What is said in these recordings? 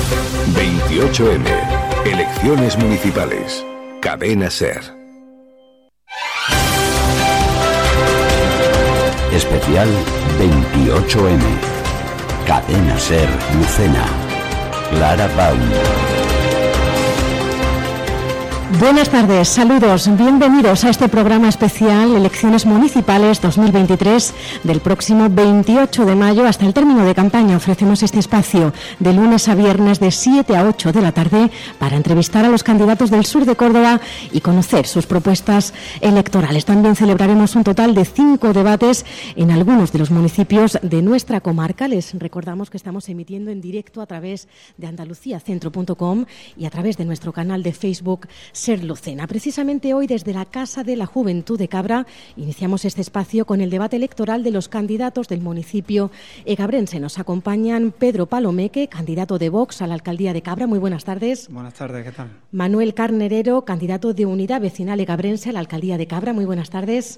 28M. Elecciones municipales. Cadena SER. Especial 28M. Cadena SER Lucena. Clara Baum. Buenas tardes, saludos, bienvenidos a este programa especial Elecciones Municipales 2023 del próximo 28 de mayo hasta el término de campaña. Ofrecemos este espacio de lunes a viernes de 7 a 8 de la tarde para entrevistar a los candidatos del sur de Córdoba y conocer sus propuestas electorales. También celebraremos un total de 5 debates en algunos de los municipios de nuestra comarca. Les recordamos que estamos emitiendo en directo a través de andaluciacentro.com y a través de nuestro canal de Facebook SER Lucena. Precisamente hoy, desde la Casa de la Juventud de Cabra, iniciamos este espacio con el debate electoral de los candidatos del municipio egabrense. Nos acompañan Pedro Palomeque, candidato de Vox a la alcaldía de Cabra. Muy buenas tardes. Buenas tardes, ¿qué tal? Manuel Carnerero, candidato de Unidad Vecinal Egabrense a la alcaldía de Cabra. Muy buenas tardes.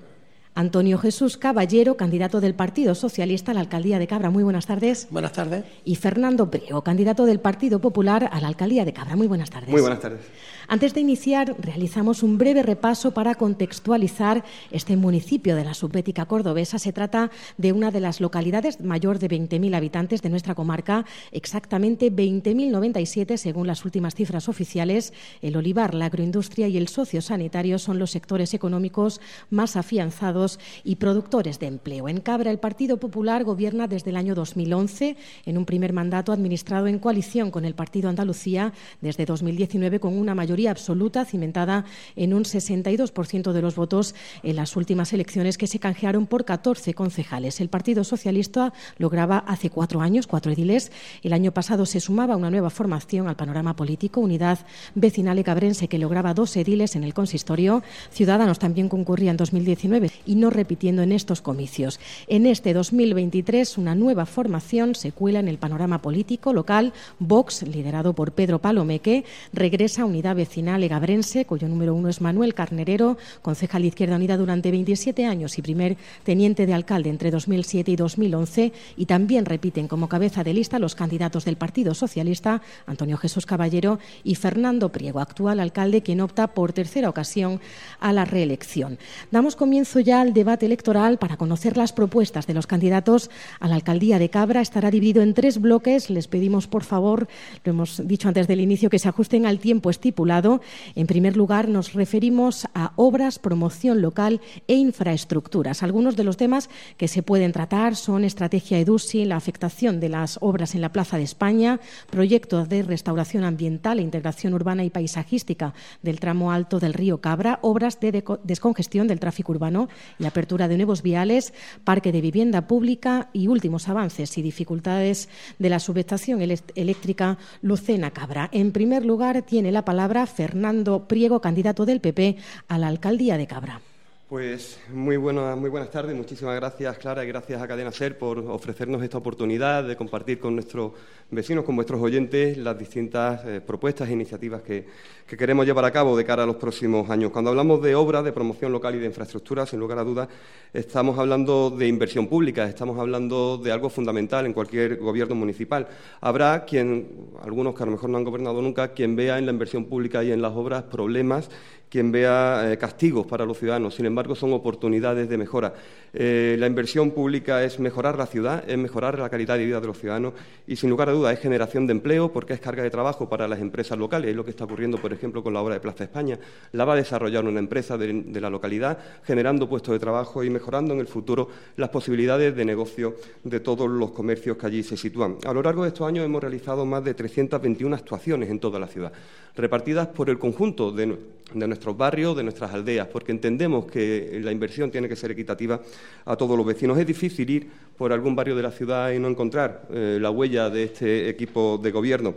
Antonio Jesús Caballero, candidato del Partido Socialista a la alcaldía de Cabra. Muy buenas tardes. Buenas tardes. Y Fernando Priego, candidato del Partido Popular a la alcaldía de Cabra. Muy buenas tardes. Muy buenas tardes. Antes de iniciar, realizamos un breve repaso para contextualizar este municipio de la subbética cordobesa. Se trata de una de las localidades mayor de 20.000 habitantes de nuestra comarca, exactamente 20.097 según las últimas cifras oficiales. El olivar, la agroindustria y el sociosanitario son los sectores económicos más afianzados y productores de empleo. En Cabra, el Partido Popular gobierna desde el año 2011, en un primer mandato administrado en coalición con el Partido Andalucía desde 2019, con una mayoría absoluta cimentada en un 62% de los votos en las últimas elecciones, que se canjearon por 14 concejales. El Partido Socialista lograba hace 4 años 4 ediles. El año pasado se sumaba una nueva formación al panorama político, Unidad Vecinal Egabrense, que lograba 2 ediles en el consistorio. Ciudadanos también concurría en 2019 y no repitiendo en estos comicios. En este 2023, una nueva formación se cuela en el panorama político local. Vox, liderado por Pedro Palomeque, regresa a Unidad Vecinal Egabrense, cuyo número 1 es Manuel Carnerero, concejal de Izquierda Unida durante 27 años y primer teniente de alcalde entre 2007 y 2011, y también repiten como cabeza de lista los candidatos del Partido Socialista, Antonio Jesús Caballero y Fernando Priego, actual alcalde, quien opta por tercera ocasión a la reelección. Damos comienzo ya al debate electoral para conocer las propuestas de los candidatos a la alcaldía de Cabra. Estará dividido en 3 bloques. Les pedimos, por favor, lo hemos dicho antes del inicio, que se ajusten al tiempo estipulado. En primer lugar, nos referimos a obras, promoción local e infraestructuras. Algunos de los temas que se pueden tratar son estrategia EDUSI, la afectación de las obras en la Plaza de España, proyectos de restauración ambiental e integración urbana y paisajística del tramo alto del río Cabra, obras de descongestión del tráfico urbano y apertura de nuevos viales, parque de vivienda pública y últimos avances y dificultades de la subestación eléctrica Lucena Cabra. En primer lugar, tiene la palabra Fernando Priego, candidato del PP a la alcaldía de Cabra. Pues muy buenas tardes. Muchísimas gracias, Clara, y gracias a Cadena SER por ofrecernos esta oportunidad de compartir con nuestros vecinos, con vuestros oyentes, las distintas propuestas e iniciativas que queremos llevar a cabo de cara a los próximos años. Cuando hablamos de obras, de promoción local y de infraestructura, sin lugar a dudas, estamos hablando de inversión pública, estamos hablando de algo fundamental en cualquier gobierno municipal. Habrá algunos que a lo mejor no han gobernado nunca, quien vea en la inversión pública y en las obras problemas, quien vea castigos para los ciudadanos. Sin embargo, son oportunidades de mejora. La inversión pública es mejorar la ciudad, es mejorar la calidad de vida de los ciudadanos y, sin lugar a dudas, es generación de empleo, porque es carga de trabajo para las empresas locales. Es lo que está ocurriendo, por ejemplo, con la obra de Plaza España. La va a desarrollar una empresa de la localidad, generando puestos de trabajo y mejorando en el futuro las posibilidades de negocio de todos los comercios que allí se sitúan. A lo largo de estos años hemos realizado más de 321 actuaciones en toda la ciudad, repartidas por el conjunto de nuestros barrios, de nuestras aldeas, porque entendemos que la inversión tiene que ser equitativa a todos los vecinos. Es difícil ir por algún barrio de la ciudad y no encontrar la huella de este equipo de gobierno.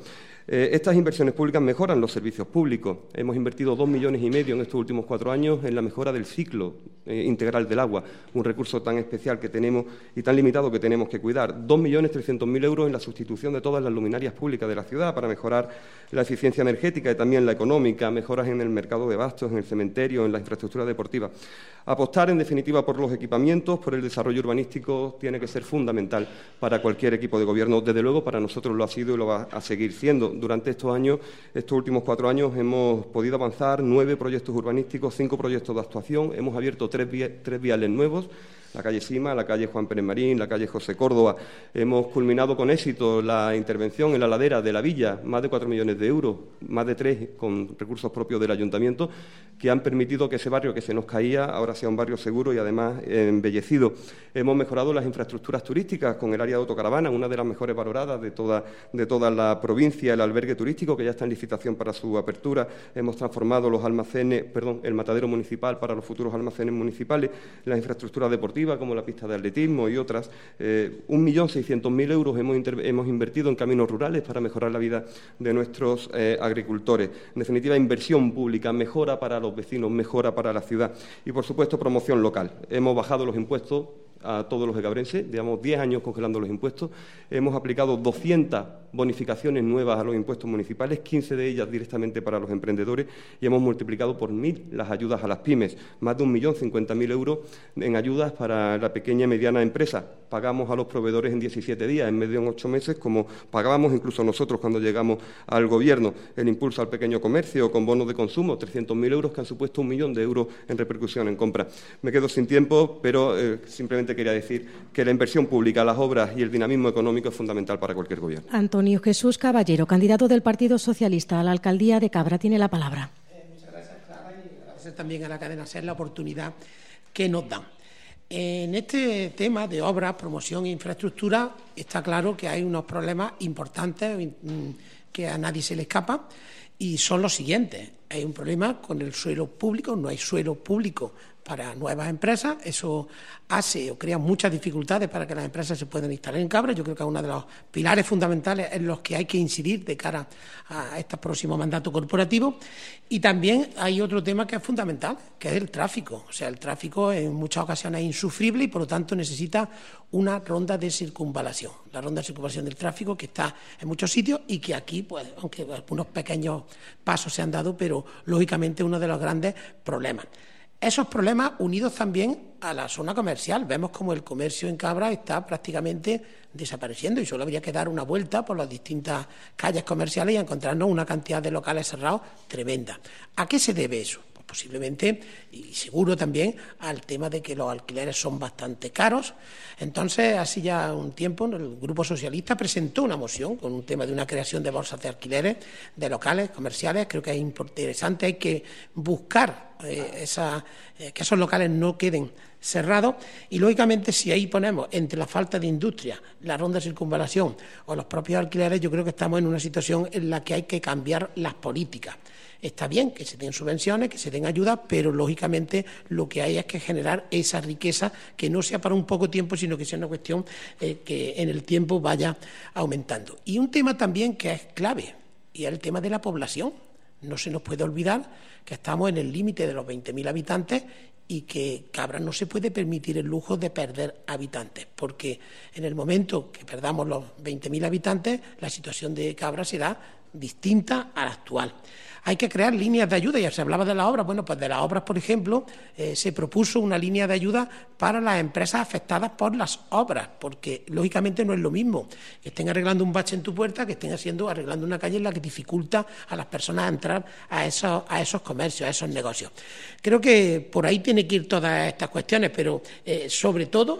Estas inversiones públicas mejoran los servicios públicos. Hemos invertido 2,5 millones en estos últimos 4 años en la mejora del ciclo integral del agua, un recurso tan especial que tenemos y tan limitado que tenemos que cuidar. 2.300.000 euros en la sustitución de todas las luminarias públicas de la ciudad para mejorar la eficiencia energética y también la económica, mejoras en el mercado de abastos, en el cementerio, en la infraestructura deportiva. Apostar, en definitiva, por los equipamientos, por el desarrollo urbanístico, tiene que ser fundamental para cualquier equipo de gobierno. Desde luego, para nosotros lo ha sido y lo va a seguir siendo. Durante estos últimos 4 años, hemos podido avanzar 9 proyectos urbanísticos, 5 proyectos de actuación. Hemos abierto 3 viales nuevos, la calle Sima, la calle Juan Pérez Marín, la calle José Córdoba. Hemos culminado con éxito la intervención en la ladera de la villa, más de 4 millones de euros, más de 3 con recursos propios del ayuntamiento, que han permitido que ese barrio que se nos caía ahora sea un barrio seguro y además embellecido. Hemos mejorado las infraestructuras turísticas con el área de autocaravana, una de las mejores valoradas de toda la provincia, el albergue turístico, que ya está en licitación para su apertura. Hemos transformado el matadero municipal para los futuros almacenes municipales, las infraestructuras deportivas, como la pista de atletismo y otras. 1.600.000 euros hemos invertido en caminos rurales para mejorar la vida de nuestros agricultores. En definitiva, inversión pública, mejora para los vecinos, mejora para la ciudad y, por supuesto, promoción local. Hemos bajado los impuestos a todos los egabrenses, llevamos 10 años congelando los impuestos, hemos aplicado 200 bonificaciones nuevas a los impuestos municipales, 15 de ellas directamente para los emprendedores, y hemos multiplicado por 1.000 las ayudas a las pymes, más de 1.050.000 euros en ayudas para la pequeña y mediana empresa. Pagamos a los proveedores en 17 días, en medio de 8 meses, como pagábamos incluso nosotros cuando llegamos al Gobierno. El impulso al pequeño comercio con bonos de consumo, 300.000 euros que han supuesto 1 millón de euros en repercusión en compra. Me quedo sin tiempo, pero simplemente quería decir que la inversión pública, las obras y el dinamismo económico es fundamental para cualquier gobierno. Antonio Jesús Caballero, candidato del Partido Socialista a la alcaldía de Cabra, tiene la palabra. Muchas gracias, Clara, y agradecer también a la cadena SER la oportunidad que nos dan. En este tema de obras, promoción e infraestructura, está claro que hay unos problemas importantes que a nadie se le escapa, y son los siguientes. Hay un problema con el suelo público, no hay suelo público para nuevas empresas. Eso hace o crea muchas dificultades para que las empresas se puedan instalar en Cabra. Yo creo que es uno de los pilares fundamentales en los que hay que incidir de cara a este próximo mandato corporativo. Y también hay otro tema que es fundamental, que es el tráfico. O sea, el tráfico en muchas ocasiones es insufrible y, por lo tanto, necesita una ronda de circunvalación. La ronda de circunvalación del tráfico, que está en muchos sitios y que aquí, pues, aunque algunos pequeños pasos se han dado, pero lógicamente uno de los grandes problemas. Esos problemas unidos también a la zona comercial. Vemos como el comercio en Cabra está prácticamente desapareciendo y solo habría que dar una vuelta por las distintas calles comerciales y encontrarnos una cantidad de locales cerrados tremenda. ¿A qué se debe eso? Pues posiblemente, y seguro también, al tema de que los alquileres son bastante caros. Entonces, hace ya un tiempo, el Grupo Socialista presentó una moción con un tema de una creación de bolsas de alquileres de locales comerciales. Creo que es interesante, hay que buscar que esos locales no queden cerrados y, lógicamente, si ahí ponemos entre la falta de industria, la ronda de circunvalación o los propios alquileres, yo creo que estamos en una situación en la que hay que cambiar las políticas. Está bien que se den subvenciones, que se den ayudas, pero lógicamente lo que hay es que generar esa riqueza que no sea para un poco tiempo, sino que sea una cuestión que en el tiempo vaya aumentando. Y un tema también que es clave, y es el tema de la población. No se nos puede olvidar que estamos en el límite de los 20.000 habitantes y que Cabra no se puede permitir el lujo de perder habitantes, porque en el momento que perdamos los 20.000 habitantes, la situación de Cabra será distinta a la actual. Hay que crear líneas de ayuda, ya se hablaba de las obras. Bueno, pues de las obras, por ejemplo, se propuso una línea de ayuda para las empresas afectadas por las obras, porque lógicamente no es lo mismo que estén arreglando un bache en tu puerta que estén arreglando una calle en la que dificulta a las personas entrar a esos comercios, a esos negocios. Creo que por ahí tienen que ir todas estas cuestiones, pero sobre todo,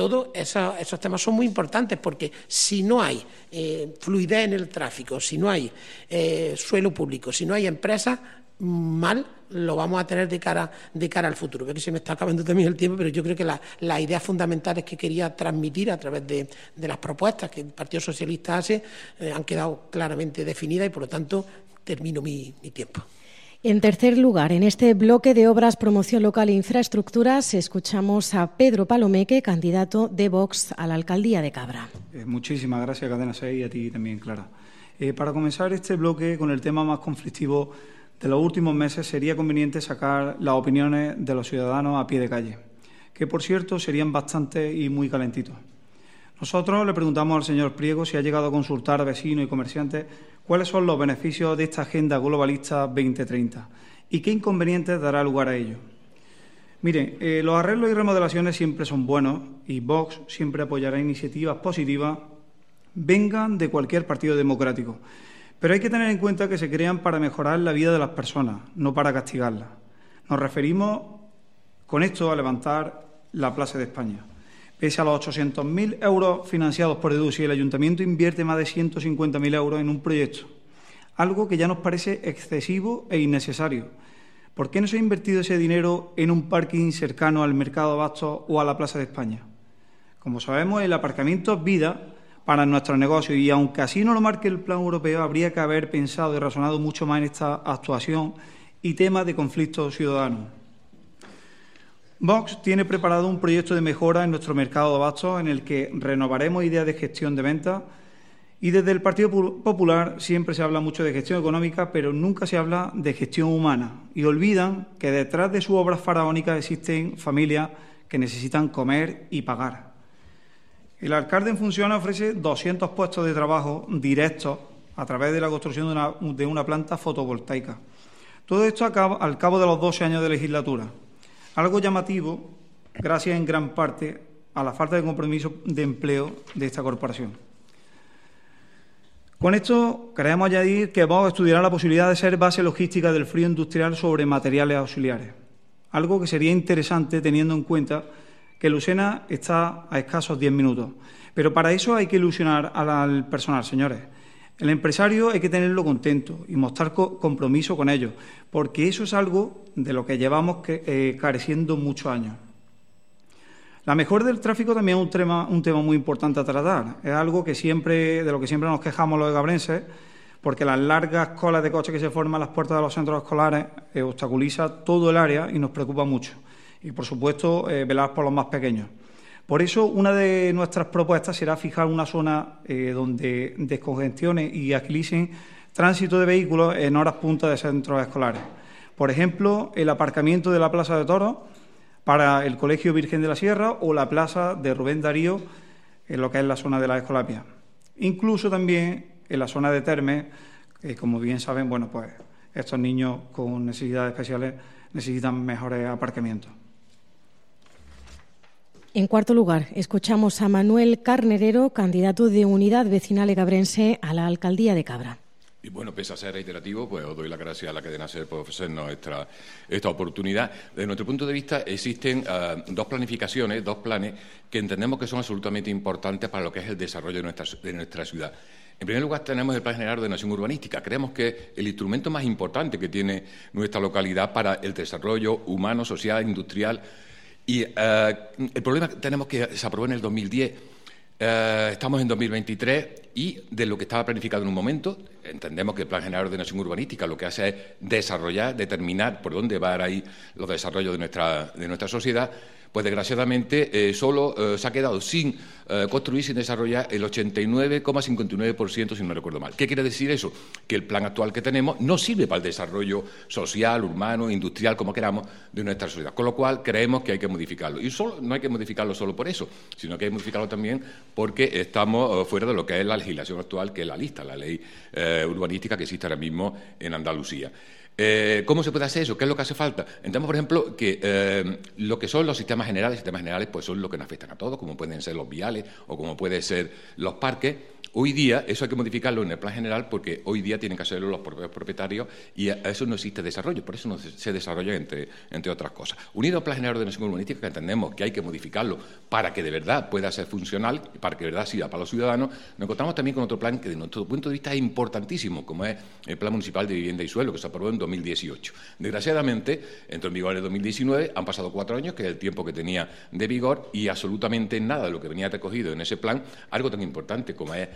esos temas son muy importantes, porque si no hay fluidez en el tráfico, si no hay suelo público, si no hay empresas, mal lo vamos a tener de cara al futuro. Veo que se me está acabando también el tiempo, pero yo creo que las ideas fundamentales que quería transmitir a través de las propuestas que el Partido Socialista hace han quedado claramente definidas y, por lo tanto, termino mi tiempo. En tercer lugar, en este bloque de obras, promoción local e infraestructuras, escuchamos a Pedro Palomeque, candidato de Vox a la alcaldía de Cabra. Muchísimas gracias, Cadena SER, y a ti también, Clara. Para comenzar este bloque con el tema más conflictivo de los últimos meses, sería conveniente sacar las opiniones de los ciudadanos a pie de calle, que, por cierto, serían bastantes y muy calentitos. Nosotros le preguntamos al señor Priego si ha llegado a consultar a vecinos y comerciantes cuáles son los beneficios de esta Agenda Globalista 2030 y qué inconvenientes dará lugar a ello. Mire, los arreglos y remodelaciones siempre son buenos y Vox siempre apoyará iniciativas positivas, vengan de cualquier partido democrático. Pero hay que tener en cuenta que se crean para mejorar la vida de las personas, no para castigarlas. Nos referimos con esto a levantar la Plaza de España. Pese a los 800.000 euros financiados por EDUSI, el Ayuntamiento invierte más de 150.000 euros en un proyecto, algo que ya nos parece excesivo e innecesario. ¿Por qué no se ha invertido ese dinero en un parking cercano al Mercado de Abastos o a la Plaza de España? Como sabemos, el aparcamiento es vida para nuestros negocios y, aunque así no lo marque el plan europeo, habría que haber pensado y razonado mucho más en esta actuación y temas de conflicto ciudadano. Vox tiene preparado un proyecto de mejora en nuestro mercado de abastos en el que renovaremos ideas de gestión de ventas y desde el Partido Popular siempre se habla mucho de gestión económica, pero nunca se habla de gestión humana y olvidan que detrás de sus obras faraónicas existen familias que necesitan comer y pagar. El alcalde en funciones ofrece 200 puestos de trabajo directos a través de la construcción de una planta fotovoltaica. Todo esto al cabo de los 12 años de legislatura. Algo llamativo, gracias en gran parte a la falta de compromiso de empleo de esta corporación. Con esto queremos añadir que Vox estudiará la posibilidad de ser base logística del frío industrial sobre materiales auxiliares, algo que sería interesante teniendo en cuenta que Lucena está a escasos 10 minutos. Pero para eso hay que ilusionar al personal, señores. El empresario hay que tenerlo contento y mostrar compromiso con ellos, porque eso es algo de lo que llevamos careciendo muchos años. La mejora del tráfico también es un tema muy importante a tratar. Es algo de lo que siempre nos quejamos los egabrenses, porque las largas colas de coches que se forman a las puertas de los centros escolares obstaculiza todo el área y nos preocupa mucho. Y, por supuesto, velar por los más pequeños. Por eso, una de nuestras propuestas será fijar una zona donde descongestione y agilicen tránsito de vehículos en horas punta de centros escolares. Por ejemplo, el aparcamiento de la Plaza de Toros para el Colegio Virgen de la Sierra o la Plaza de Rubén Darío en lo que es la zona de la Escolapia. Incluso también en la zona de Termes, como bien saben, bueno, pues estos niños con necesidades especiales necesitan mejores aparcamientos. En cuarto lugar, escuchamos a Manuel Carnerero, candidato de Unidad Vecinal Egabrense a la Alcaldía de Cabra. Y bueno, pese a ser reiterativo, pues os doy las gracias a la cadena SER por ofrecernos esta oportunidad. Desde nuestro punto de vista existen dos planificaciones, dos planes que entendemos que son absolutamente importantes para lo que es el desarrollo de nuestra ciudad. En primer lugar, tenemos el Plan General de Ordenación Urbanística. Creemos que es el instrumento más importante que tiene nuestra localidad para el desarrollo humano, social, industrial. Y el problema que tenemos que se aprobó en el 2010, estamos en 2023 y de lo que estaba planificado en un momento, entendemos que el Plan General de Ordenación Urbanística lo que hace es desarrollar, determinar por dónde van a ir los desarrollos de nuestra sociedad. Pues desgraciadamente solo se ha quedado sin construir, sin desarrollar el 89,59%, si no recuerdo mal. ¿Qué quiere decir eso? Que el plan actual que tenemos no sirve para el desarrollo social, urbano, industrial, como queramos, de nuestra sociedad. Con lo cual creemos que hay que modificarlo. Y no hay que modificarlo solo por eso, sino que hay que modificarlo también porque estamos fuera de lo que es la legislación actual, que es la lista, la ley urbanística que existe ahora mismo en Andalucía. ¿Cómo se puede hacer eso? ¿Qué es lo que hace falta? Entendemos, por ejemplo, que lo que son los sistemas generales pues son lo que nos afectan a todos, como pueden ser los viales o como pueden ser los parques. Hoy día eso hay que modificarlo en el plan general porque hoy día tienen que hacerlo los propios propietarios y a eso no existe desarrollo, por eso no se desarrolla entre otras cosas. Unido al plan general de ordenación urbanística, que entendemos que hay que modificarlo para que de verdad pueda ser funcional, para que de verdad sirva para los ciudadanos, nos encontramos también con otro plan que, de nuestro punto de vista, es importantísimo, como es el Plan Municipal de Vivienda y Suelo, que se aprobó en 2018. Desgraciadamente, entró en vigor en el 2019, han pasado 4 años, que es el tiempo que tenía de vigor, y absolutamente nada de lo que venía recogido en ese plan, algo tan importante como es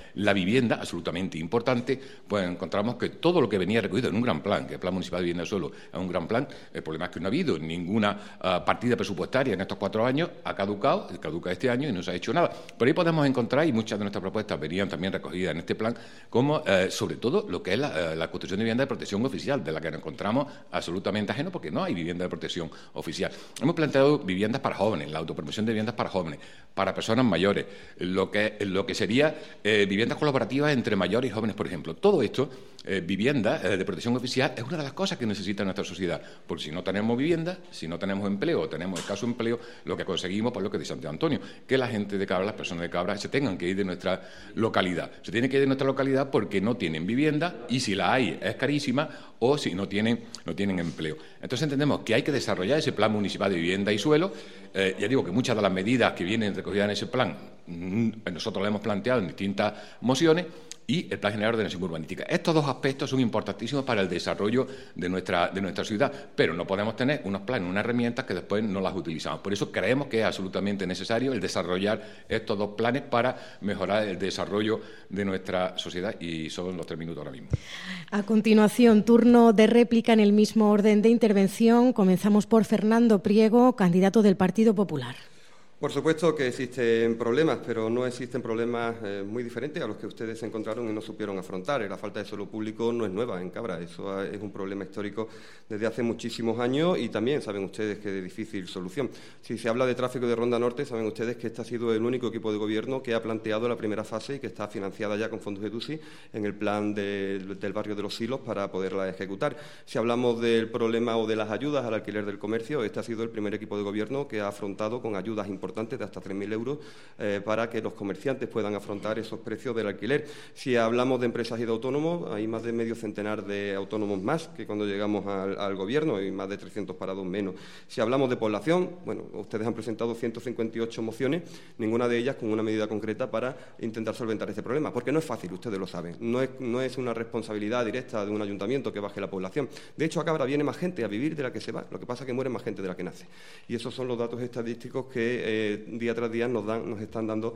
la vivienda, absolutamente importante, pues encontramos que todo lo que venía recogido en un gran plan, que el Plan Municipal de Vivienda del Suelo es un gran plan, el problema es que no ha habido ninguna partida presupuestaria en estos 4 años, ha caduca este año y no se ha hecho nada. Por ahí podemos encontrar, y muchas de nuestras propuestas venían también recogidas en este plan, como sobre todo lo que es la construcción de vivienda de protección oficial, de la que nos encontramos absolutamente ajenos porque no hay vivienda de protección oficial. Hemos planteado viviendas para jóvenes, la autopromoción de viviendas para jóvenes, para personas mayores, lo que sería viviendas colaborativas entre mayores y jóvenes, por ejemplo. Todo esto, vivienda de protección oficial, es una de las cosas que necesita nuestra sociedad, porque si no tenemos vivienda, si no tenemos empleo o tenemos escaso empleo, lo que conseguimos, por lo que dice Santiago Antonio, que la gente de Cabra, las personas de Cabra, se tengan que ir de nuestra localidad. Se tienen que ir de nuestra localidad porque no tienen vivienda y si la hay es carísima o si no tienen empleo. Entonces entendemos que hay que desarrollar ese plan municipal de vivienda y suelo. Ya digo que muchas de las medidas que vienen recogidas en ese plan nosotros las hemos planteado en distintas mociones, y el Plan General de Ordenación Urbanística. Estos dos aspectos son importantísimos para el desarrollo de nuestra ciudad, pero no podemos tener unos planes, unas herramientas que después no las utilizamos. Por eso creemos que es absolutamente necesario el desarrollar estos dos planes para mejorar el desarrollo de nuestra sociedad, y son los 3 minutos ahora mismo. A continuación, turno de réplica en el mismo orden de intervención. Comenzamos por Fernando Priego, candidato del Partido Popular. Por supuesto que existen problemas, pero no existen problemas muy diferentes a los que ustedes se encontraron y no supieron afrontar. La falta de suelo público no es nueva en Cabra, eso es un problema histórico desde hace muchísimos años y también saben ustedes que es de difícil solución. Si se habla de tráfico de Ronda Norte, saben ustedes que este ha sido el único equipo de gobierno que ha planteado la primera fase y que está financiada ya con fondos de EDUSI en el plan del barrio de Los Silos para poderla ejecutar. Si hablamos del problema o de las ayudas al alquiler del comercio, este ha sido el primer equipo de gobierno que ha afrontado con ayudas importantes de hasta 3.000 euros para que los comerciantes puedan afrontar esos precios del alquiler. Si hablamos de empresas y de autónomos, hay más de medio centenar de autónomos más que cuando llegamos al gobierno y más de 300 parados menos. Si hablamos de población, bueno, ustedes han presentado 158 mociones, ninguna de ellas con una medida concreta para intentar solventar este problema, porque no es fácil, ustedes lo saben, no es una responsabilidad directa de un ayuntamiento que baje la población. De hecho, a Cabra viene más gente a vivir de la que se va, lo que pasa es que muere más gente de la que nace. Y esos son los datos estadísticos que día tras día nos están dando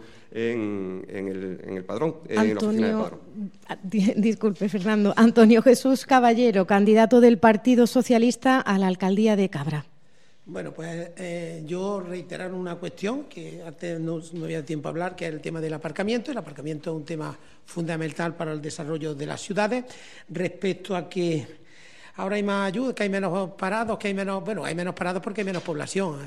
en el padrón, en la oficina del padrón. Disculpe, Fernando. Antonio Jesús Caballero, candidato del Partido Socialista a la alcaldía de Cabra. Bueno, pues yo reiterar una cuestión que antes no había tiempo a hablar, que es el tema del aparcamiento. El aparcamiento es un tema fundamental para el desarrollo de las ciudades. Respecto a que ahora hay más ayuda, que hay menos parados, hay menos parados porque hay menos población.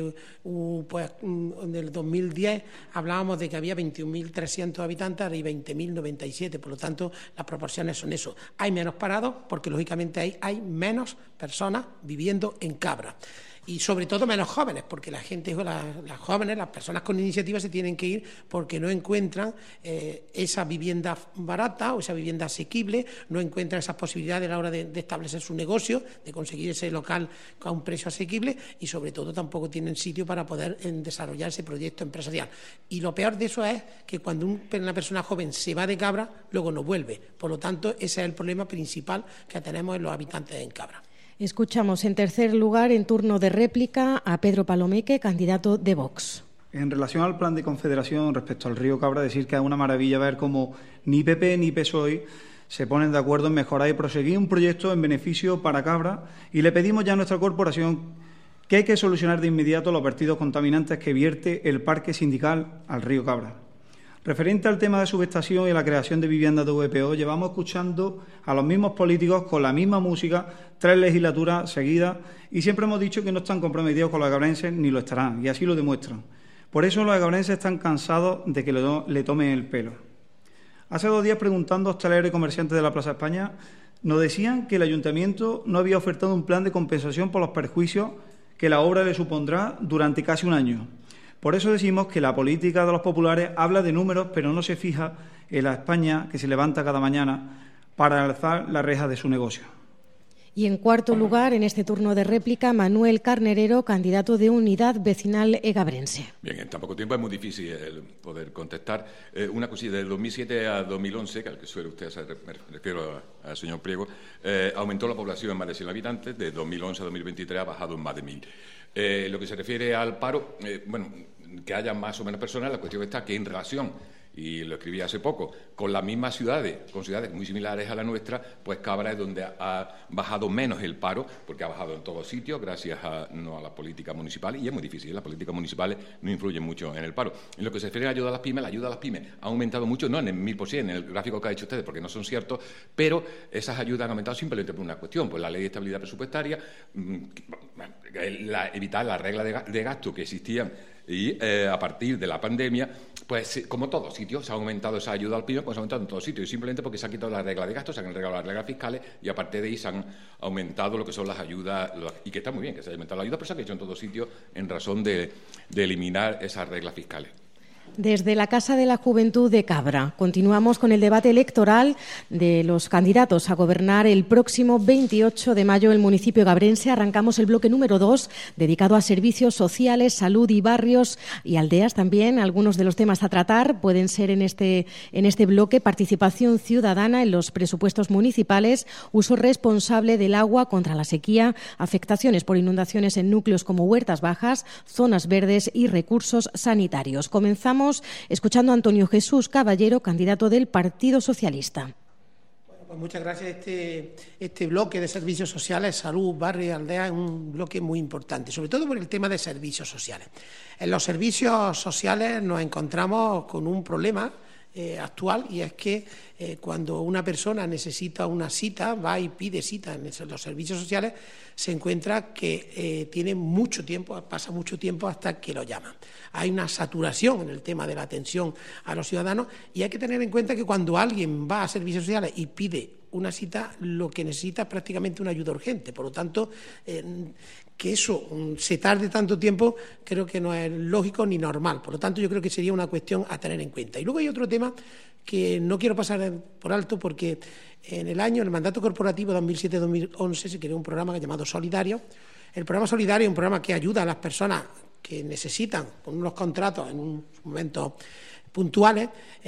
En el 2010 hablábamos de que había 21.300 habitantes, ahora hay 20.097, por lo tanto las proporciones son eso. Hay menos parados porque lógicamente hay menos personas viviendo en Cabra. Y sobre todo menos jóvenes, porque la gente, las jóvenes, las personas con iniciativa se tienen que ir porque no encuentran esa vivienda barata o esa vivienda asequible, no encuentran esas posibilidades a la hora de establecer su negocio, de conseguir ese local a un precio asequible y sobre todo tampoco tienen sitio para poder desarrollar ese proyecto empresarial. Y lo peor de eso es que cuando una persona joven se va de Cabra, luego no vuelve. Por lo tanto, ese es el problema principal que tenemos en los habitantes en Cabra. Escuchamos en tercer lugar, en turno de réplica, a Pedro Palomeque, candidato de Vox. En relación al plan de confederación respecto al río Cabra, decir que es una maravilla ver cómo ni PP ni PSOE se ponen de acuerdo en mejorar y proseguir un proyecto en beneficio para Cabra, y le pedimos ya a nuestra corporación que hay que solucionar de inmediato los vertidos contaminantes que vierte el parque sindical al río Cabra. Referente al tema de subestación y la creación de viviendas de VPO, llevamos escuchando a los mismos políticos con la misma música 3 legislaturas seguidas y siempre hemos dicho que no están comprometidos con los cabrenses ni lo estarán, y así lo demuestran. Por eso los cabrenses están cansados de que le tomen el pelo. Hace 2 días, preguntando a hosteleros y comerciantes de la Plaza España, nos decían que el Ayuntamiento no había ofertado un plan de compensación por los perjuicios que la obra le supondrá durante casi un año. Por eso decimos que la política de los populares habla de números, pero no se fija en la España que se levanta cada mañana para alzar la reja de su negocio. Y en cuarto lugar, en este turno de réplica, Manuel Carnerero, candidato de Unidad Vecinal Egabrense. Bien, en tan poco tiempo es muy difícil poder contestar. Una cosilla, del 2007 a 2011, que al que suele usted, me refiero al señor Priego, aumentó la población en más de 100 habitantes, de 2011 a 2023 ha bajado en más de 1.000. Lo que se refiere al paro, que haya más o menos personas, la cuestión está que en relación y lo escribí hace poco, con las mismas ciudades, con ciudades muy similares a la nuestra, pues Cabra es donde ha bajado menos el paro, porque ha bajado en todos sitios, gracias no a las políticas municipales, y es muy difícil, las políticas municipales no influyen mucho en el paro. En lo que se refiere a la ayuda a las pymes ha aumentado mucho, no en el 1000%, en el gráfico que ha hecho ustedes, porque no son ciertos, pero esas ayudas han aumentado simplemente por una cuestión, pues la ley de estabilidad presupuestaria, evitar la regla de gasto que existían y a partir de la pandemia, pues como todos sitios, se ha aumentado esa ayuda al PYME, pues se ha aumentado en todos sitios, y simplemente porque se ha quitado la regla de gasto, se han entregado las reglas fiscales y aparte de ahí se han aumentado lo que son las ayudas, y que está muy bien que se haya aumentado la ayuda, pero se ha hecho en todos sitios en razón de eliminar esas reglas fiscales. Desde la Casa de la Juventud de Cabra continuamos con el debate electoral de los candidatos a gobernar el próximo 28 de mayo el municipio gabrense. Arrancamos el bloque número 2, dedicado a servicios sociales, salud y barrios y aldeas también. Algunos de los temas a tratar pueden ser en este bloque: participación ciudadana en los presupuestos municipales, uso responsable del agua contra la sequía, afectaciones por inundaciones en núcleos como huertas bajas, zonas verdes y recursos sanitarios. Comenzamos escuchando a Antonio Jesús Caballero, candidato del Partido Socialista. Bueno, pues muchas gracias. Este bloque de servicios sociales, salud, barrio y aldea, es un bloque muy importante, sobre todo por el tema de servicios sociales. En los servicios sociales nos encontramos con un problema actual, y es que cuando una persona necesita una cita, va y pide cita en los servicios sociales, se encuentra que tiene mucho tiempo, pasa mucho tiempo hasta que lo llaman. Hay una saturación en el tema de la atención a los ciudadanos, y hay que tener en cuenta que cuando alguien va a servicios sociales y pide una cita, lo que necesita es prácticamente una ayuda urgente. Por lo tanto, que eso se tarde tanto tiempo creo que no es lógico ni normal. Por lo tanto, yo creo que sería una cuestión a tener en cuenta. Y luego hay otro tema que no quiero pasar por alto, porque en el mandato corporativo 2007-2011 se creó un programa llamado Solidario. El programa Solidario es un programa que ayuda a las personas que necesitan, con unos contratos en un momentos puntuales,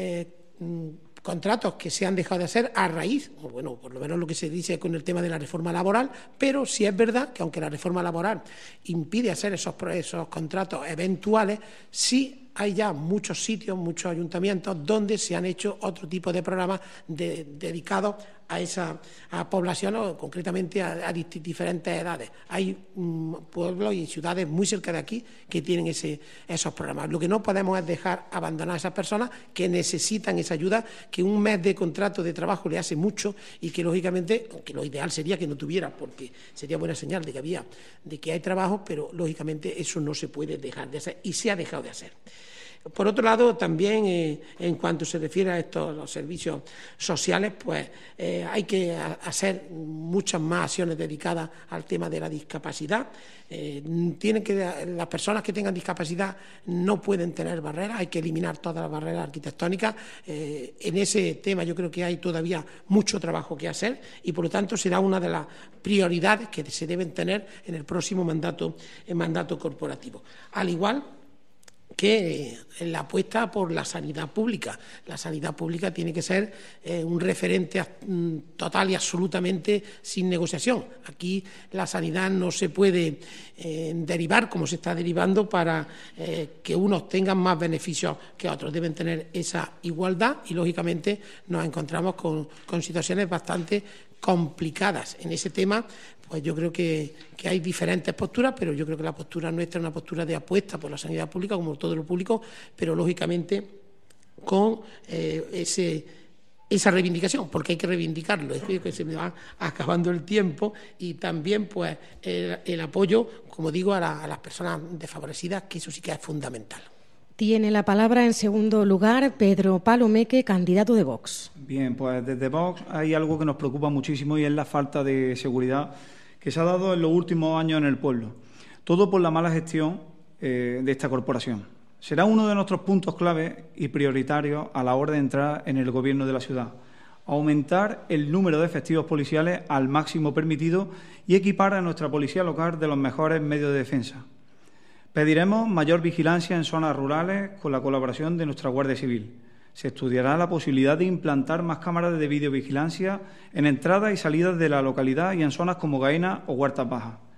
contratos que se han dejado de hacer a raíz, bueno, por lo menos lo que se dice con el tema de la reforma laboral, pero sí es verdad que aunque la reforma laboral impide hacer esos contratos eventuales, sí hay ya muchos sitios, muchos ayuntamientos donde se han hecho otro tipo de programas dedicados a esa población, o concretamente a diferentes edades. Hay pueblos y ciudades muy cerca de aquí que tienen esos programas. Lo que no podemos es dejar abandonar a esas personas que necesitan esa ayuda, que un mes de contrato de trabajo le hace mucho, y que lógicamente, aunque lo ideal sería que no tuviera, porque sería buena señal de que hay trabajo, pero lógicamente eso no se puede dejar de hacer y se ha dejado de hacer. Por otro lado, también en cuanto se refiere a los servicios sociales, pues hay que hacer muchas más acciones dedicadas al tema de la discapacidad. Las personas que tengan discapacidad no pueden tener barreras, hay que eliminar todas las barreras arquitectónicas. En ese tema yo creo que hay todavía mucho trabajo que hacer, y por lo tanto será una de las prioridades que se deben tener en el próximo mandato corporativo. Al igual que la apuesta por la sanidad pública. La sanidad pública tiene que ser un referente total y absolutamente sin negociación. Aquí la sanidad no se puede derivar como se está derivando para que unos tengan más beneficios que otros. Deben tener esa igualdad, y lógicamente nos encontramos con situaciones bastante complicadas en ese tema. Pues yo creo que hay diferentes posturas, pero yo creo que la postura nuestra es una postura de apuesta por la sanidad pública, como todo lo público, pero lógicamente con esa reivindicación, porque hay que reivindicarlo. Es que se me va acabando el tiempo, y también pues el apoyo, como digo, a las personas desfavorecidas, que eso sí que es fundamental. Tiene la palabra, en segundo lugar, Pedro Palomeque, candidato de Vox. Bien, pues desde Vox hay algo que nos preocupa muchísimo, y es la falta de seguridad que se ha dado en los últimos años en el pueblo. Todo por la mala gestión de esta corporación. Será uno de nuestros puntos clave y prioritarios a la hora de entrar en el Gobierno de la ciudad. Aumentar el número de efectivos policiales al máximo permitido y equipar a nuestra policía local de los mejores medios de defensa. Pediremos mayor vigilancia en zonas rurales con la colaboración de nuestra Guardia Civil. Se estudiará la posibilidad de implantar más cámaras de videovigilancia en entradas y salidas de la localidad y en zonas como Gaena o Huertas Bajas.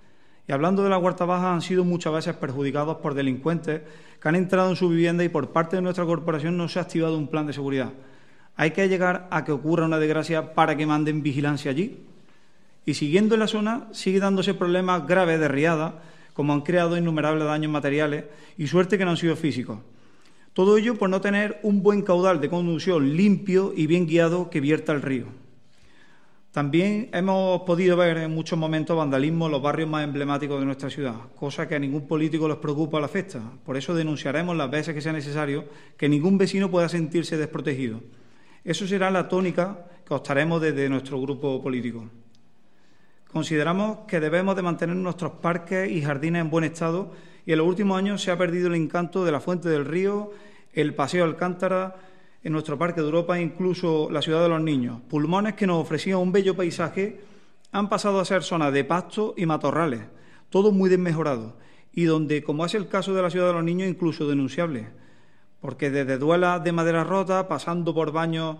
Y hablando de la Huerta Baja, han sido muchas veces perjudicados por delincuentes que han entrado en su vivienda y por parte de nuestra corporación no se ha activado un plan de seguridad. ¿Hay que llegar a que ocurra una desgracia para que manden vigilancia allí? Y siguiendo en la zona, sigue dándose problemas graves de riada, como han creado innumerables daños materiales y suerte que no han sido físicos. Todo ello por no tener un buen caudal de conducción limpio y bien guiado que vierta el río. También hemos podido ver en muchos momentos vandalismo en los barrios más emblemáticos de nuestra ciudad, cosa que a ningún político les preocupa o le afecta. Por eso denunciaremos las veces que sea necesario que ningún vecino pueda sentirse desprotegido. Eso será la tónica que optaremos desde nuestro grupo político. Consideramos que debemos de mantener nuestros parques y jardines en buen estado y en los últimos años se ha perdido el encanto de la Fuente del Río, el Paseo Alcántara, en nuestro Parque de Europa e incluso la Ciudad de los Niños. Pulmones que nos ofrecían un bello paisaje han pasado a ser zonas de pasto y matorrales, todo muy desmejorado y donde, como es el caso de la Ciudad de los Niños, incluso denunciable, porque desde duelas de madera rota, pasando por baños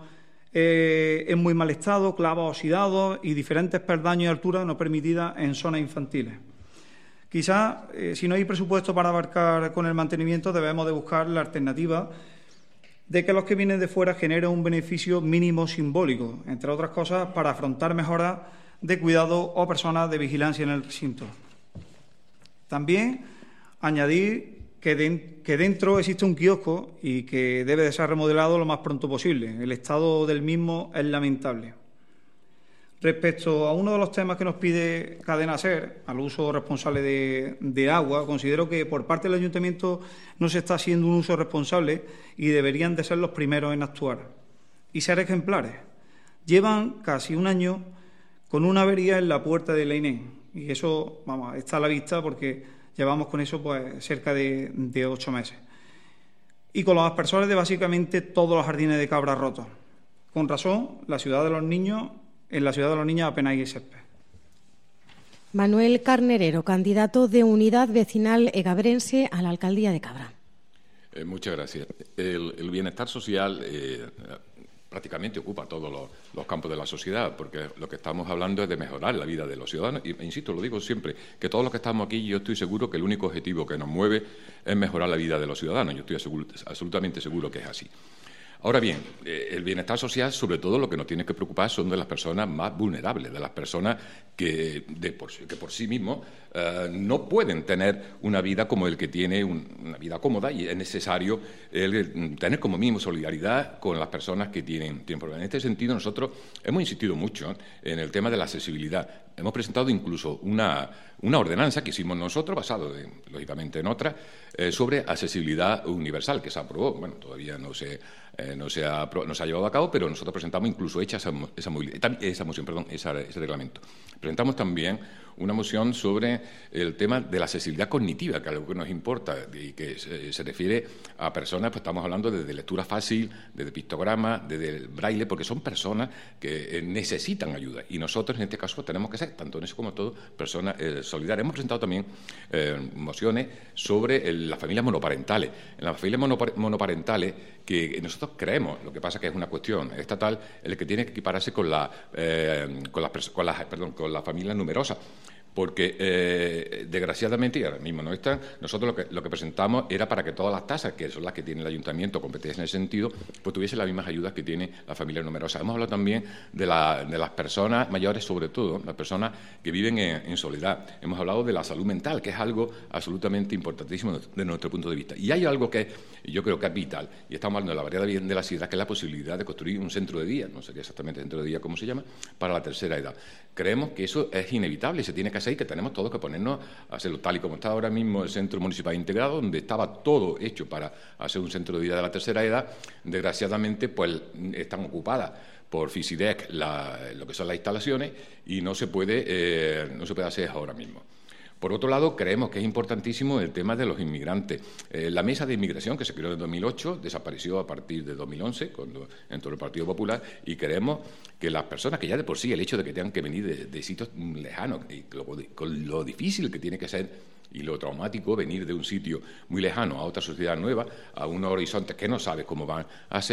en muy mal estado, clavos oxidados y diferentes peldaños y alturas no permitidas en zonas infantiles. Quizás, si no hay presupuesto para abarcar con el mantenimiento, debemos de buscar la alternativa de que los que vienen de fuera generen un beneficio mínimo simbólico, entre otras cosas, para afrontar mejoras de cuidado o personas de vigilancia en el recinto. También añadir que dentro existe un kiosco y que debe de ser remodelado lo más pronto posible. El estado del mismo es lamentable. Respecto a uno de los temas que nos pide Cadena SER, al uso responsable de agua, considero que por parte del Ayuntamiento no se está haciendo un uso responsable y deberían de ser los primeros en actuar y ser ejemplares. Llevan casi un año con una avería en la puerta de la INE y eso está a la vista porque llevamos con eso pues cerca de 8 meses. Y con los aspersores de básicamente todos los jardines de cabras rotos. Con razón, en la Ciudad de los Niños apenas hay césped. Manuel Carnerero, candidato de Unidad Vecinal Egabrense a la Alcaldía de Cabra. Muchas gracias. El bienestar social prácticamente ocupa todos los campos de la sociedad, porque lo que estamos hablando es de mejorar la vida de los ciudadanos. Y, insisto, lo digo siempre, que todos los que estamos aquí, yo estoy seguro que el único objetivo que nos mueve es mejorar la vida de los ciudadanos. Yo estoy absolutamente seguro que es así. Ahora bien, el bienestar social, sobre todo, lo que nos tiene que preocupar son de las personas más vulnerables, de las personas que por sí mismos no pueden tener una vida como el que tiene una vida cómoda, y es necesario tener como mínimo solidaridad con las personas que tienen problemas. En este sentido, nosotros hemos insistido mucho en el tema de la accesibilidad. Hemos presentado incluso una ordenanza que hicimos nosotros, basado, lógicamente, en otra, sobre accesibilidad universal, que se aprobó. Bueno, todavía no se ha llevado a cabo, pero nosotros presentamos incluso hecha ese reglamento. Presentamos también una moción sobre el tema de la accesibilidad cognitiva, que es algo que nos importa y que se refiere a personas, pues estamos hablando desde lectura fácil, desde pictograma, desde braille, porque son personas que necesitan ayuda. Y nosotros, en este caso, tenemos que ser, tanto en eso como en todo, personas solidarias. Hemos presentado también mociones sobre las familias monoparentales. En las familias monoparentales, que nosotros creemos, lo que pasa que es una cuestión estatal, el que tiene que equipararse con las familias numerosas. Porque, desgraciadamente, y ahora mismo no están, nosotros lo que presentamos era para que todas las tasas, que son las que tiene el Ayuntamiento, competencia en ese sentido, pues tuviesen las mismas ayudas que tiene la familia numerosa. Hemos hablado también de las personas mayores, sobre todo, las personas que viven en soledad. Hemos hablado de la salud mental, que es algo absolutamente importantísimo desde nuestro punto de vista. Y hay algo que yo creo que es vital, y estamos hablando de la variedad de la ciudad, que es la posibilidad de construir un centro de día, no sé exactamente centro de día cómo se llama, para la tercera edad. Creemos que eso es inevitable y se tiene que hacer, y que tenemos todos que ponernos a hacerlo tal y como está ahora mismo el Centro Municipal Integrado, donde estaba todo hecho para hacer un centro de día de la tercera edad. Desgraciadamente, pues están ocupadas por FISIDEC lo que son las instalaciones y no se puede hacer ahora mismo. Por otro lado, creemos que es importantísimo el tema de los inmigrantes. La mesa de inmigración, que se creó en 2008, desapareció a partir de 2011, cuando entró el Partido Popular, y creemos que las personas que ya de por sí, el hecho de que tengan que venir de sitios lejanos, y con lo difícil que tiene que ser y lo traumático venir de un sitio muy lejano a otra sociedad nueva, a unos horizontes que no sabes cómo van a ser,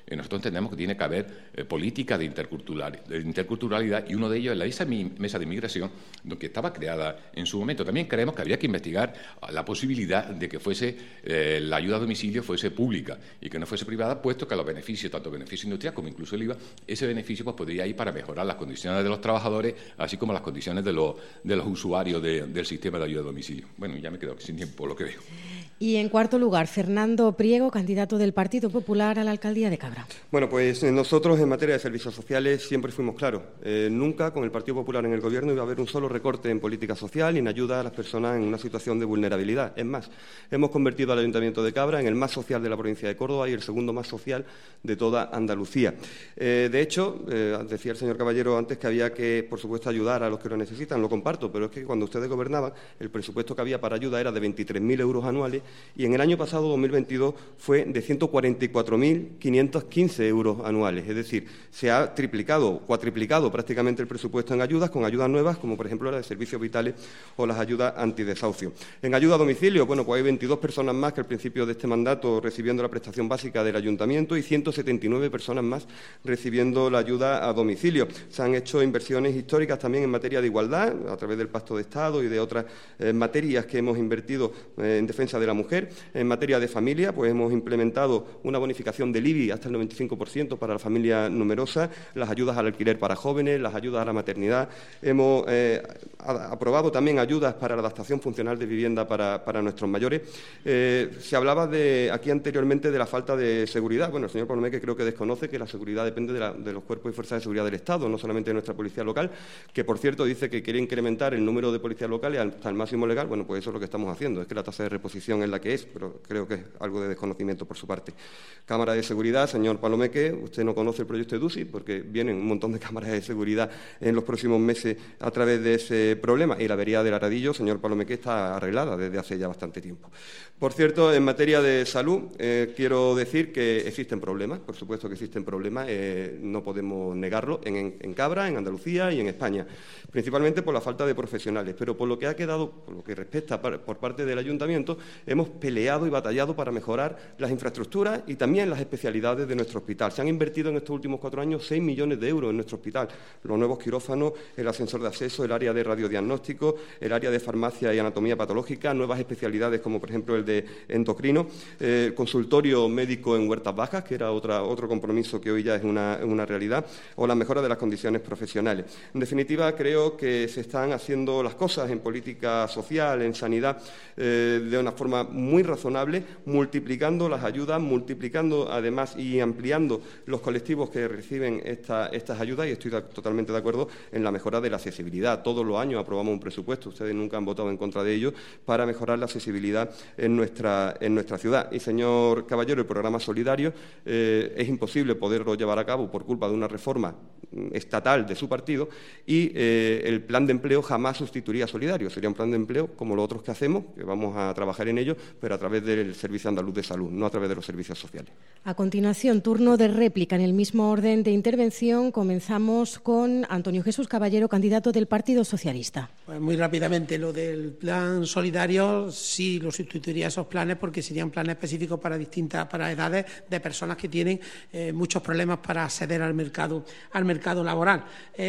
nosotros entendemos que tiene que haber políticas de interculturalidad, y uno de ellos es esa mesa de inmigración que estaba creada en su momento. También creemos que habría que investigar la posibilidad de que fuese la ayuda a domicilio fuese pública y que no fuese privada, puesto que los beneficios, tanto beneficio industrial como incluso el IVA, ese beneficio pues podría ir para mejorar las condiciones de los trabajadores, así como las condiciones de los usuarios del sistema de ayuda a domicilio. Bueno, ya me quedo sin tiempo, lo que veo. Y en cuarto lugar, Fernando Priego, candidato del Partido Popular a la alcaldía de Cabra. Bueno, pues nosotros en materia de servicios sociales siempre fuimos claros. Nunca con el Partido Popular en el Gobierno iba a haber un solo recorte en política social y en ayuda a las personas en una situación de vulnerabilidad. Es más, hemos convertido al Ayuntamiento de Cabra en el más social de la provincia de Córdoba y el segundo más social de toda Andalucía. De hecho, decía el señor Caballero antes que había que, por supuesto, ayudar a los que lo necesitan. Lo comparto, pero es que cuando ustedes gobernaban, el presupuesto que había para ayuda era de 23.000 euros anuales, y en el año pasado, 2022, fue de 144.515 euros anuales. Es decir, se ha triplicado, cuatriplicado prácticamente el presupuesto en ayudas, con ayudas nuevas, como por ejemplo la de servicios vitales o las ayudas antidesahucio. En ayuda a domicilio, bueno, pues hay 22 personas más que al principio de este mandato recibiendo la prestación básica del ayuntamiento y 179 personas más recibiendo la ayuda a domicilio. Se han hecho inversiones históricas también en materia de igualdad, a través del Pacto de Estado y de otras materias que hemos invertido en defensa de la mujer. En materia de familia, pues hemos implementado una bonificación del IBI hasta el 95% para la familia numerosa, las ayudas al alquiler para jóvenes, las ayudas a la maternidad. Hemos aprobado también ayudas para la adaptación funcional de vivienda para nuestros mayores. Se hablaba aquí anteriormente de la falta de seguridad. Bueno, el señor Palomeque creo que desconoce que la seguridad depende de los cuerpos y fuerzas de seguridad del Estado, no solamente de nuestra policía local, que por cierto dice que quiere incrementar el número de policías locales hasta el máximo legal. Bueno, pues eso es lo que estamos haciendo, es que la tasa de reposición es la que es, pero creo que es algo de desconocimiento por su parte. Cámara de seguridad, señor Palomeque, usted no conoce el proyecto EDUSI porque vienen un montón de cámaras de seguridad en los próximos meses a través de ese problema, y la avería del Aradillo, señor Palomeque, está arreglada desde hace ya bastante tiempo. Por cierto, en materia de salud, quiero decir que existen problemas, por supuesto que existen problemas, no podemos negarlo, en Cabra, en Andalucía y en España, principalmente por la falta de profesionales, pero por lo que ha quedado, por lo que respecta por parte del Ayuntamiento, hemos peleado y batallado para mejorar las infraestructuras y también las especialidades de nuestro hospital. Se han invertido en estos últimos 4 años 6 millones de euros en nuestro hospital, los nuevos quirófanos, el ascensor de acceso, el área de radiodiagnóstico, el área de farmacia y anatomía patológica, nuevas especialidades como por ejemplo el de endocrino, consultorio médico en Huertas Bajas, que era otro compromiso que hoy ya es una realidad, o la mejora de las condiciones profesionales. En definitiva, creo que se están haciendo las cosas en política social, en sanidad, de una forma muy razonable, multiplicando las ayudas, multiplicando además y ampliando los colectivos que reciben estas ayudas, y estoy totalmente de acuerdo en la mejora de la accesibilidad. Todos los años aprobamos un presupuesto, ustedes nunca han votado en contra de ello, para mejorar la accesibilidad en nuestra ciudad. Y, señor Caballero, el programa solidario es imposible poderlo llevar a cabo por culpa de una reforma estatal de su partido, y el plan de empleo jamás sustituiría Solidario. Sería un plan de empleo como los otros que hacemos, que vamos a trabajar en ello, pero a través del Servicio Andaluz de Salud, no a través de los servicios sociales. A continuación, turno de réplica en el mismo orden de intervención. Comenzamos con Antonio Jesús Caballero, candidato del Partido Socialista. Pues muy rápidamente, lo del plan solidario sí lo sustituiría esos planes, porque serían planes específicos para edades de personas que tienen muchos problemas para acceder al mercado laboral.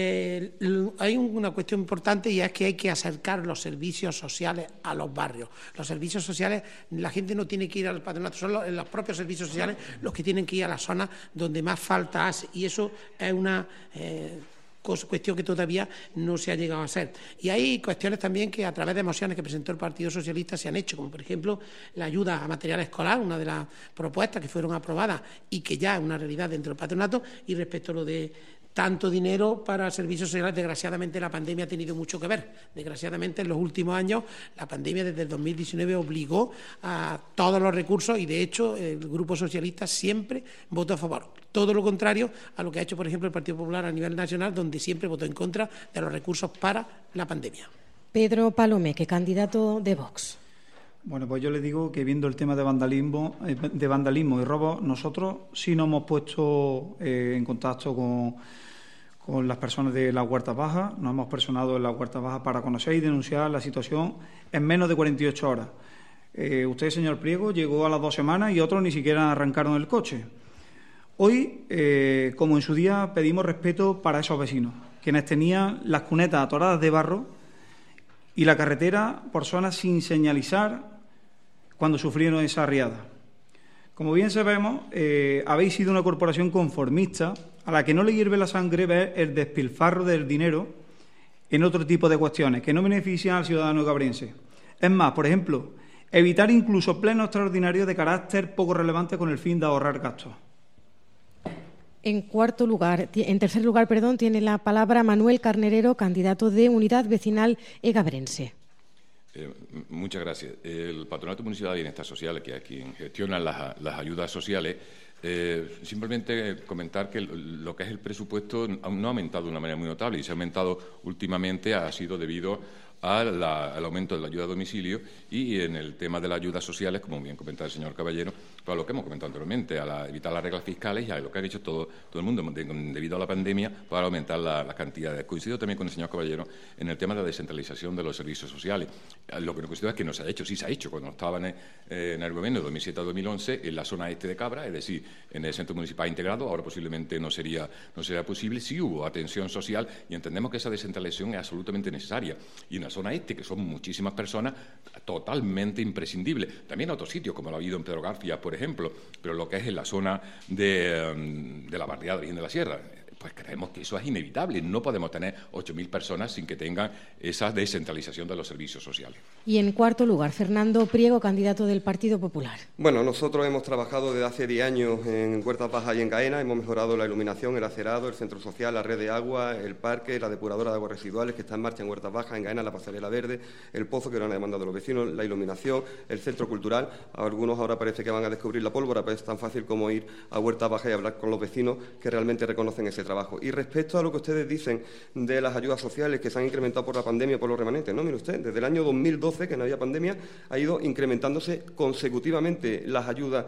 Hay una cuestión importante, y es que hay que acercar los servicios sociales a los barrios. Los servicios sociales, la gente no tiene que ir al patronato, son los propios servicios sociales los que tienen que ir a las zonas donde más falta hace, y eso es una cuestión que todavía no se ha llegado a hacer. Y hay cuestiones también que a través de mociones que presentó el Partido Socialista se han hecho, como por ejemplo la ayuda a material escolar, una de las propuestas que fueron aprobadas y que ya es una realidad dentro del patronato. Y respecto a lo de tanto dinero para servicios sociales, desgraciadamente la pandemia ha tenido mucho que ver. Desgraciadamente en los últimos años la pandemia desde el 2019 obligó a todos los recursos, y de hecho el Grupo Socialista siempre votó a favor. Todo lo contrario a lo que ha hecho, por ejemplo, el Partido Popular a nivel nacional, donde siempre votó en contra de los recursos para la pandemia. Pedro Palomeque, candidato de Vox. Bueno, pues yo le digo que viendo el tema de vandalismo y robo, nosotros sí nos hemos puesto en contacto con las personas de las Huertas Bajas, nos hemos personado en las Huertas Bajas para conocer y denunciar la situación en menos de 48 horas. Usted, señor Priego, llegó a las 2 semanas y otros ni siquiera arrancaron el coche. Hoy, como en su día, pedimos respeto para esos vecinos, quienes tenían las cunetas atoradas de barro y la carretera por zonas sin señalizar cuando sufrieron esa riada. Como bien sabemos, habéis sido una corporación conformista a la que no le hierve la sangre ver el despilfarro del dinero en otro tipo de cuestiones que no benefician al ciudadano cabrense. Es más, por ejemplo, evitar incluso plenos extraordinarios de carácter poco relevante con el fin de ahorrar gastos. En tercer lugar, tiene la palabra Manuel Carnerero, candidato de Unidad Vecinal Egabrense. Muchas gracias. El Patronato Municipal de Bienestar Social, que es quien gestiona las ayudas sociales, simplemente comentar que lo que es el presupuesto no ha aumentado de una manera muy notable, y se ha aumentado últimamente ha sido debido al aumento de la ayuda a domicilio, y en el tema de las ayudas sociales, como bien comentaba el señor Caballero, para lo que hemos comentado anteriormente, a evitar las reglas fiscales y a lo que ha dicho todo el mundo debido a la pandemia para aumentar las cantidades. Coincido también con el señor Caballero en el tema de la descentralización de los servicios sociales. Lo que no coincido es que no se ha hecho. Sí se ha hecho cuando estaban en el gobierno de 2007 a 2011 en la zona este de Cabra, es decir, en el centro municipal integrado. Ahora posiblemente no sería posible. Sí hubo atención social y entendemos que esa descentralización es absolutamente necesaria. Y en la zona este, que son muchísimas personas, totalmente imprescindible. También en otros sitios, como lo ha habido en Pedro García, por ejemplo, pero lo que es en la zona de la barriada de Virgen de la Sierra, pues creemos que eso es inevitable. No podemos tener 8.000 personas sin que tengan esa descentralización de los servicios sociales. Y en cuarto lugar, Fernando Priego, candidato del Partido Popular. Bueno, nosotros hemos trabajado desde hace 10 años en Huertas Bajas y en Caena. Hemos mejorado la iluminación, el acerado, el centro social, la red de agua, el parque, la depuradora de aguas residuales que está en marcha en Huertas Bajas, en Caena, la pasarela verde, el pozo, que era una demanda de los vecinos, la iluminación, el centro cultural. Algunos ahora parece que van a descubrir la pólvora, pero es tan fácil como ir a Huertas Bajas y hablar con los vecinos que realmente reconocen ese trabajo. Y respecto a lo que ustedes dicen de las ayudas sociales que se han incrementado por la pandemia, por los remanentes, no, mire usted, desde el año 2012, que no había pandemia, ha ido incrementándose consecutivamente las ayudas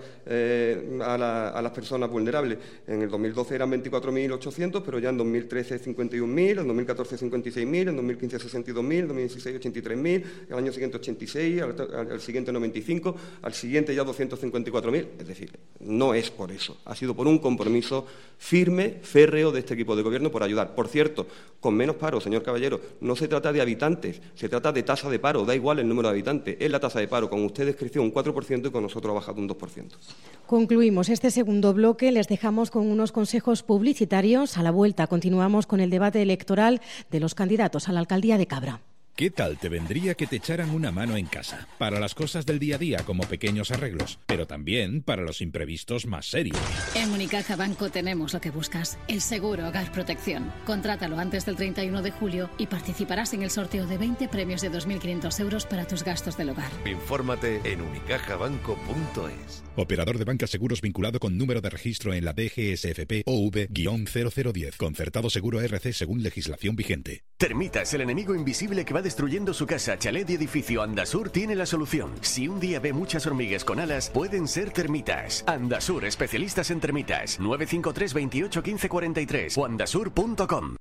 a las personas vulnerables. En el 2012 eran 24.800, pero ya en 2013 51.000, en 2014 56.000, en 2015 62.000, en 2016 83.000, al año siguiente 86, al siguiente 95, al siguiente ya 254.000. Es decir, no es por eso, ha sido por un compromiso firme, férreo de este equipo de gobierno por ayudar. Por cierto, con menos paro, señor Caballero, no se trata de habitantes, se trata de tasa de paro, da igual el número de habitantes, es la tasa de paro. Con ustedes creció un 4% y con nosotros ha bajado un 2%. Concluimos este segundo bloque, les dejamos con unos consejos publicitarios. A la vuelta continuamos con el debate electoral de los candidatos a la alcaldía de Cabra. ¿Qué tal te vendría que te echaran una mano en casa? Para las cosas del día a día, como pequeños arreglos, pero también para los imprevistos más serios. En Unicaja Banco tenemos lo que buscas, el seguro Hogar Protección. Contrátalo antes del 31 de julio y participarás en el sorteo de 20 premios de 2.500 euros para tus gastos del hogar. Infórmate en unicajabanco.es. Operador de banca seguros vinculado con número de registro en la DGSFP OV-0010. Concertado Seguro RC según legislación vigente. Termitas, el enemigo invisible que va destruyendo su casa, chalet y edificio. Andasur tiene la solución. Si un día ve muchas hormigas con alas, pueden ser termitas. Andasur, especialistas en termitas. 953 28 15 43 o andasur.com.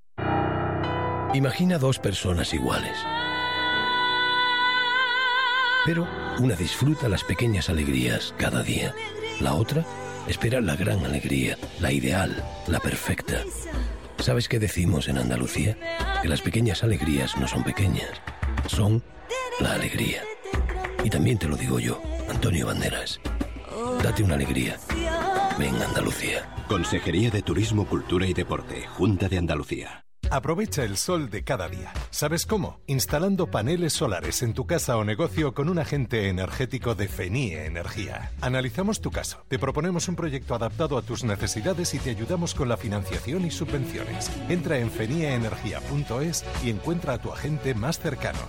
Imagina dos personas iguales. Pero una disfruta las pequeñas alegrías cada día. La otra espera la gran alegría, la ideal, la perfecta. ¿Sabes qué decimos en Andalucía? Que las pequeñas alegrías no son pequeñas, son la alegría. Y también te lo digo yo, Antonio Banderas. Date una alegría. Ven Andalucía. Consejería de Turismo, Cultura y Deporte, Junta de Andalucía. Aprovecha el sol de cada día. ¿Sabes cómo? Instalando paneles solares en tu casa o negocio con un agente energético de FENIE Energía. Analizamos tu caso, te proponemos un proyecto adaptado a tus necesidades y te ayudamos con la financiación y subvenciones. Entra en fenieenergia.es y encuentra a tu agente más cercano.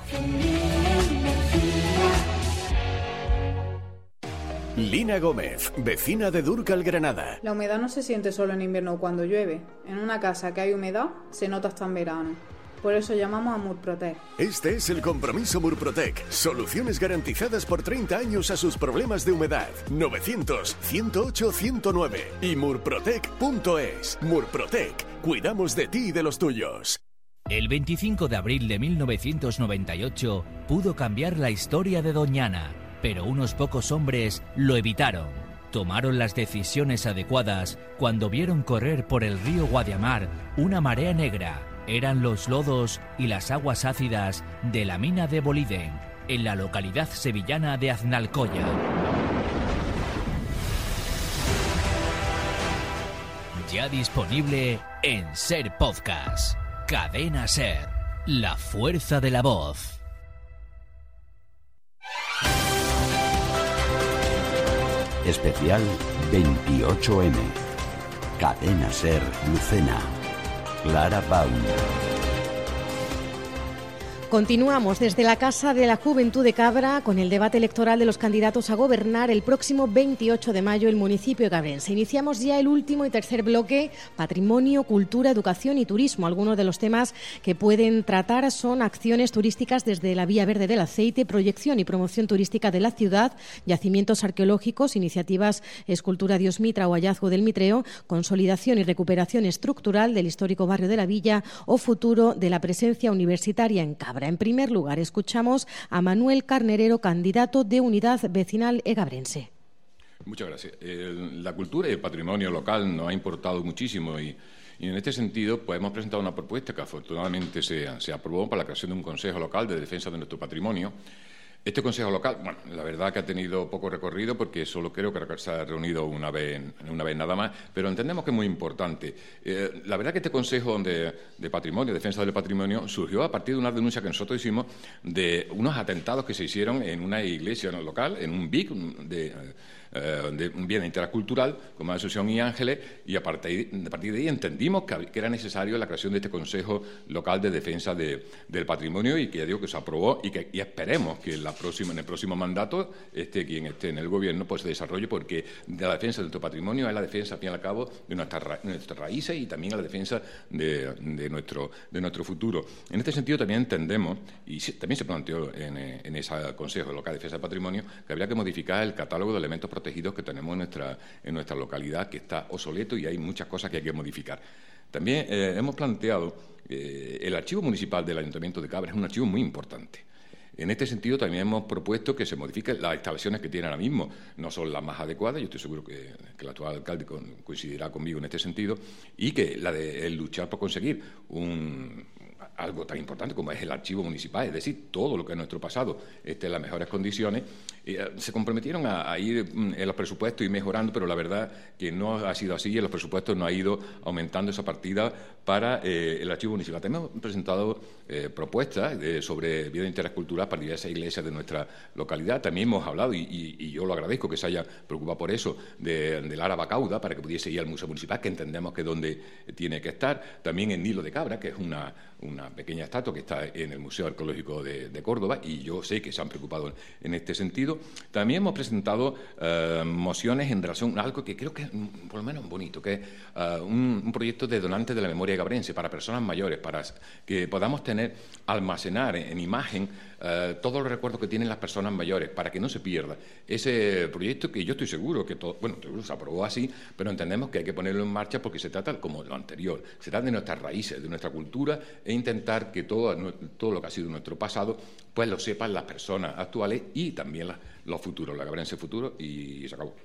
Lina Gómez, vecina de Dúrcal, Granada. La humedad no se siente solo en invierno o cuando llueve. En una casa que hay humedad, se nota hasta en verano. Por eso llamamos a Murprotec. Este es el compromiso Murprotec. Soluciones garantizadas por 30 años a sus problemas de humedad. 900-108-109 y murprotec.es. Murprotec. Cuidamos de ti y de los tuyos. El 25 de abril de 1998 pudo cambiar la historia de Doñana, pero unos pocos hombres lo evitaron. Tomaron las decisiones adecuadas cuando vieron correr por el río Guadiamar una marea negra. Eran los lodos y las aguas ácidas de la mina de Boliden, en la localidad sevillana de Aznalcóllar. Ya disponible en SER Podcast. Cadena SER, la fuerza de la voz. Especial 28M. Cadena SER Lucena. Clara Baum. Continuamos desde la Casa de la Juventud de Cabra con el debate electoral de los candidatos a gobernar el próximo 28 de mayo el municipio de Cabrense. Iniciamos ya el último y tercer bloque, patrimonio, cultura, educación y turismo. Algunos de los temas que pueden tratar son acciones turísticas desde la Vía Verde del Aceite, proyección y promoción turística de la ciudad, yacimientos arqueológicos, iniciativas Escultura Dios Mitra o Hallazgo del Mitreo, consolidación y recuperación estructural del histórico barrio de la Villa o futuro de la presencia universitaria en Cabra. En primer lugar, escuchamos a Manuel Carnerero, candidato de Unidad Vecinal Egabrense. Muchas gracias. La cultura y el patrimonio local nos ha importado muchísimo y en este sentido pues hemos presentado una propuesta que afortunadamente se aprobó para la creación de un Consejo Local de Defensa de nuestro patrimonio. Este Consejo Local, bueno, la verdad que ha tenido poco recorrido porque solo creo que se ha reunido una vez nada más, pero entendemos que es muy importante. La verdad que este Consejo de Patrimonio, Defensa del Patrimonio, surgió a partir de una denuncia que nosotros hicimos de unos atentados que se hicieron en una iglesia local, en un BIC de un bien intercultural, como Asunción y Ángeles, y a partir de ahí entendimos que era necesario la creación de este Consejo Local de Defensa del Patrimonio y que ya digo que se aprobó y esperemos que en el próximo mandato quien esté en el gobierno pues se desarrolle, porque de la defensa de nuestro patrimonio es la defensa, al fin y al cabo, de nuestras raíces y también la defensa de nuestro futuro. En este sentido también entendemos, y también se planteó en ese Consejo Local de Defensa del Patrimonio, que habría que modificar el catálogo de elementos protegidos que tenemos en nuestra localidad, que está obsoleto y hay muchas cosas que hay que modificar. También hemos planteado el archivo municipal del Ayuntamiento de Cabra es un archivo muy importante. En este sentido, también hemos propuesto que se modifiquen las instalaciones que tiene ahora mismo. No son las más adecuadas, yo estoy seguro que el actual alcalde coincidirá conmigo en este sentido, y que el luchar por conseguir algo tan importante como es el archivo municipal, es decir, todo lo que es nuestro pasado esté en las mejores condiciones. Se comprometieron a ir en los presupuestos y mejorando, pero la verdad que no ha sido así y en los presupuestos no ha ido aumentando esa partida para el archivo municipal. También hemos presentado propuestas sobre bien de interés cultural para diversas iglesias de nuestra localidad. También hemos hablado, y yo lo agradezco que se haya preocupado por eso, del Ara Bacauda, para que pudiese ir al Museo Municipal, que entendemos que es donde tiene que estar. También el Nilo de Cabra, que es una pequeña estatua que está en el Museo Arqueológico de Córdoba, y yo sé que se han preocupado en este sentido. También hemos presentado mociones en relación a algo que creo que es por lo menos bonito, que es un proyecto de donantes de la memoria gabrense para personas mayores, para que podamos almacenar en imagen todos los recuerdos que tienen las personas mayores, para que no se pierda. Ese proyecto que yo estoy seguro que se aprobó así, pero entendemos que hay que ponerlo en marcha porque se trata, como lo anterior, se trata de nuestras raíces, de nuestra cultura, e intentar que todo lo que ha sido nuestro pasado pues lo sepan las personas actuales y también los futuros, la Cabrense futuro, y se acabó.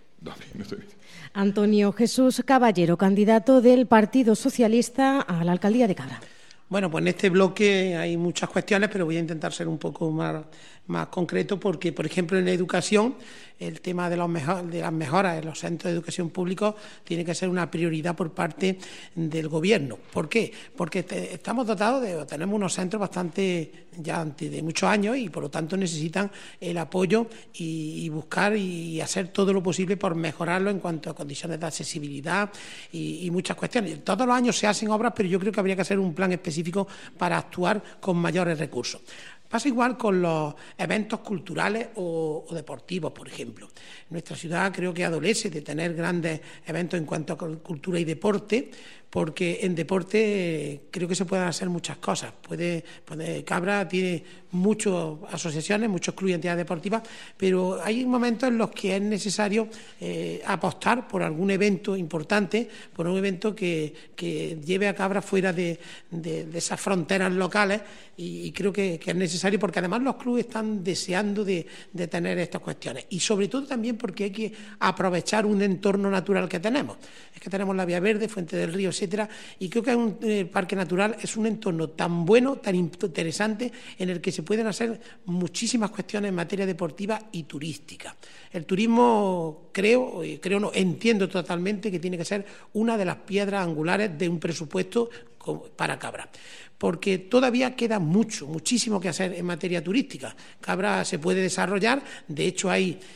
Antonio Jesús Caballero, candidato del Partido Socialista a la alcaldía de Cabra. Bueno, pues en este bloque hay muchas cuestiones, pero voy a intentar ser un poco más concreto porque, por ejemplo, en la educación, el tema de las mejoras en los centros de educación públicos tiene que ser una prioridad por parte del Gobierno. ¿Por qué? Porque estamos dotados tenemos unos centros bastante ya de muchos años y, por lo tanto, necesitan el apoyo y buscar y hacer todo lo posible por mejorarlo en cuanto a condiciones de accesibilidad y muchas cuestiones. Todos los años se hacen obras, pero yo creo que habría que hacer un plan específico para actuar con mayores recursos. Pasa igual con los eventos culturales o deportivos, por ejemplo. Nuestra ciudad creo que adolece de tener grandes eventos en cuanto a cultura y deporte, porque en deporte creo que se pueden hacer muchas cosas. Cabra tiene muchas asociaciones, muchos clubes y entidades deportivas, pero hay momentos en los que es necesario apostar por algún evento importante, por un evento que lleve a Cabra fuera de esas fronteras locales, y creo que es necesario, porque además los clubes están deseando de tener estas cuestiones, y sobre todo también porque hay que aprovechar un entorno natural que tenemos. Es que tenemos la Vía Verde, Fuente del Río, etcétera, y creo que un parque natural es un entorno tan bueno, tan interesante, en el que se pueden hacer muchísimas cuestiones en materia deportiva y turística. El turismo, entiendo totalmente que tiene que ser una de las piedras angulares de un presupuesto para Cabra, porque todavía queda muchísimo que hacer en materia turística. Cabra se puede desarrollar, de hecho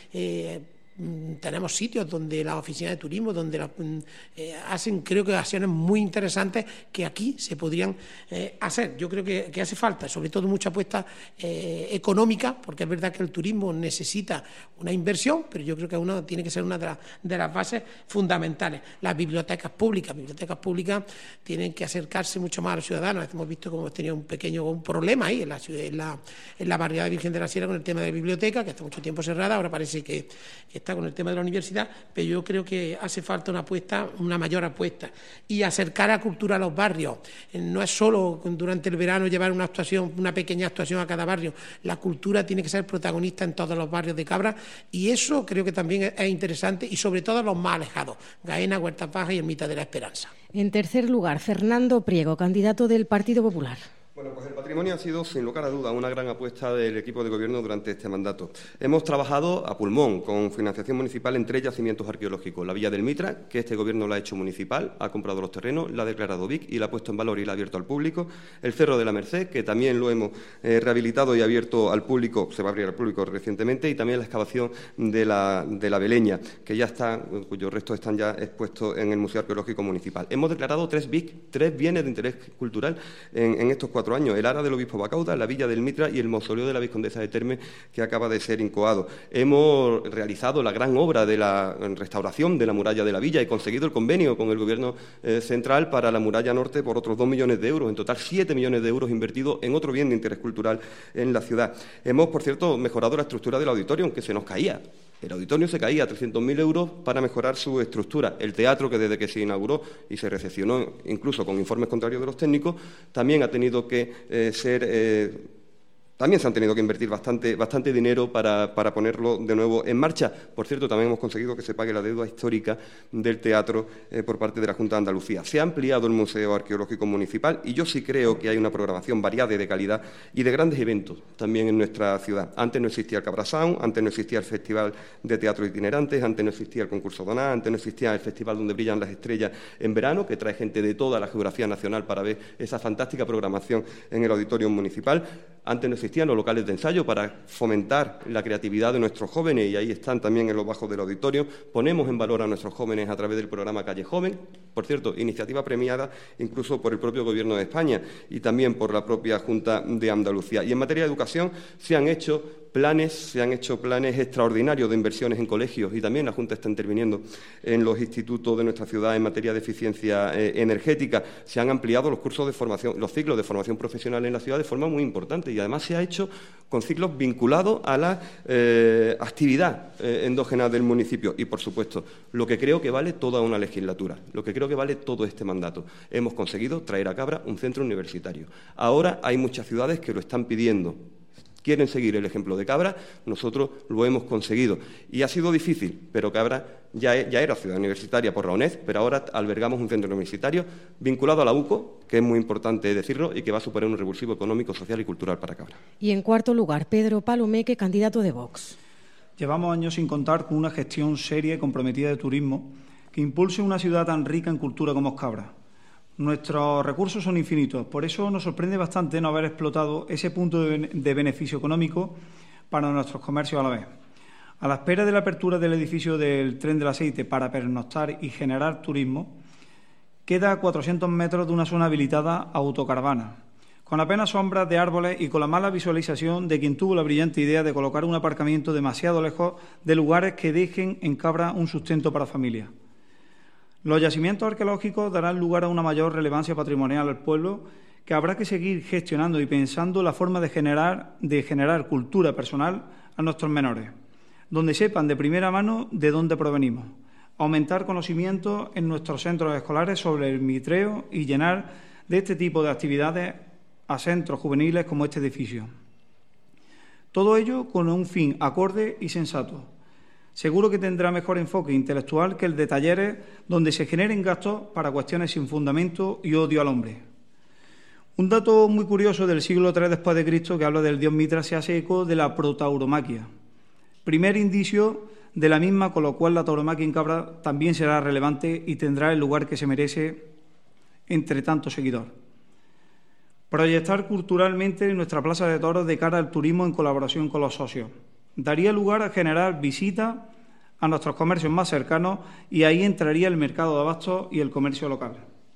tenemos sitios donde las oficinas de turismo, donde hacen, creo que, acciones muy interesantes que aquí se podrían hacer. Yo creo que hace falta, sobre todo, mucha apuesta económica, porque es verdad que el turismo necesita una inversión, pero yo creo que tiene que ser una de las bases fundamentales. Las bibliotecas públicas tienen que acercarse mucho más a los ciudadanos. Hemos visto cómo hemos tenido un problema ahí en la barriada de Virgen de la Sierra con el tema de la biblioteca, que hace mucho tiempo cerrada, ahora parece que está con el tema de la universidad, pero yo creo que hace falta una mayor apuesta, y acercar a cultura a los barrios. No es solo durante el verano llevar una pequeña actuación a cada barrio. La cultura tiene que ser protagonista en todos los barrios de Cabra, y eso creo que también es interesante, y sobre todo los más alejados: Gaena, Huerta Paja y Ermita de la Esperanza. En tercer lugar, Fernando Priego, candidato del Partido Popular. Bueno, pues el patrimonio ha sido, sin lugar a duda, una gran apuesta del equipo de gobierno durante este mandato. Hemos trabajado a pulmón con financiación municipal en 3 yacimientos arqueológicos: la Villa del Mitra, que este gobierno la ha hecho municipal, ha comprado los terrenos, la ha declarado BIC y la ha puesto en valor y la ha abierto al público; el Cerro de la Merced, que también lo hemos rehabilitado y abierto al público, se va a abrir al público recientemente; y también la excavación de la Beleña, que ya está, cuyos restos están ya expuestos en el Museo Arqueológico Municipal. Hemos declarado 3 BIC, 3 bienes de interés cultural en estos 4 años: el Ara del Obispo Bacauda, la Villa del Mitra y el Mausoleo de la Vizcondesa de Termes, que acaba de ser incoado. Hemos realizado la gran obra de la restauración de la muralla de la villa y conseguido el convenio con el Gobierno central para la muralla norte por otros 2 millones de euros. En total, 7 millones de euros invertidos en otro bien de interés cultural en la ciudad. Hemos, por cierto, mejorado la estructura del auditorio, aunque se nos caía. El auditorio se caía a 300.000 euros para mejorar su estructura. El teatro, que desde que se inauguró y se recepcionó, incluso con informes contrarios de los técnicos, también ha tenido que también se han tenido que invertir bastante dinero para ponerlo de nuevo en marcha. Por cierto, también hemos conseguido que se pague la deuda histórica del teatro por parte de la Junta de Andalucía. Se ha ampliado el Museo Arqueológico Municipal, y yo sí creo que hay una programación variada y de calidad y de grandes eventos también en nuestra ciudad. Antes no existía el Cabra Sound, antes no existía el Festival de Teatro Itinerantes, antes no existía el concurso Doná, antes no existía el Festival donde brillan las estrellas en verano, que trae gente de toda la geografía nacional para ver esa fantástica programación en el Auditorio Municipal. Antes no existían los locales de ensayo para fomentar la creatividad de nuestros jóvenes, y ahí están también en los bajos del auditorio. Ponemos en valor a nuestros jóvenes a través del programa Calle Joven, por cierto, iniciativa premiada incluso por el propio Gobierno de España y también por la propia Junta de Andalucía. Y en materia de educación se han hecho planes extraordinarios de inversiones en colegios, y también la Junta está interviniendo en los institutos de nuestra ciudad en materia de eficiencia energética. Se han ampliado los cursos de formación, los ciclos de formación profesional en la ciudad de forma muy importante, y además se ha hecho con ciclos vinculados a la actividad endógena del municipio. Y, por supuesto, lo que creo que vale toda una legislatura, lo que creo que vale todo este mandato: hemos conseguido traer a Cabra un centro universitario. Ahora hay muchas ciudades que lo están pidiendo. Quieren seguir el ejemplo de Cabra, nosotros lo hemos conseguido. Y ha sido difícil, pero Cabra ya era ciudad universitaria por la UNED, pero ahora albergamos un centro universitario vinculado a la UCO, que es muy importante decirlo, y que va a suponer un revulsivo económico, social y cultural para Cabra. Y en cuarto lugar, Pedro Palomeque, candidato de Vox. Llevamos años sin contar con una gestión seria y comprometida de turismo que impulse una ciudad tan rica en cultura como es Cabra. Nuestros recursos son infinitos, por eso nos sorprende bastante no haber explotado ese punto de beneficio económico para nuestros comercios a la vez. A la espera de la apertura del edificio del Tren del Aceite para pernoctar y generar turismo, queda a 400 metros de una zona habilitada a autocaravana, con apenas sombras de árboles y con la mala visualización de quien tuvo la brillante idea de colocar un aparcamiento demasiado lejos de lugares que dejen en Cabra un sustento para familias. Los yacimientos arqueológicos darán lugar a una mayor relevancia patrimonial al pueblo, que habrá que seguir gestionando y pensando la forma de generar cultura personal a nuestros menores, donde sepan de primera mano de dónde provenimos, aumentar conocimientos en nuestros centros escolares sobre el mitreo y llenar de este tipo de actividades a centros juveniles como este edificio. Todo ello con un fin acorde y sensato. Seguro que tendrá mejor enfoque intelectual que el de talleres donde se generen gastos para cuestiones sin fundamento y odio al hombre. Un dato muy curioso del siglo III después de Cristo que habla del dios Mitra se hace eco de la protauromaquia, primer indicio de la misma, con lo cual la tauromaquia en Cabra también será relevante y tendrá el lugar que se merece entre tanto seguidor. Proyectar culturalmente nuestra plaza de toros de cara al turismo en colaboración con los socios. Daría lugar a generar visitas a nuestros comercios más cercanos y ahí entraría el mercado de abastos y el comercio local.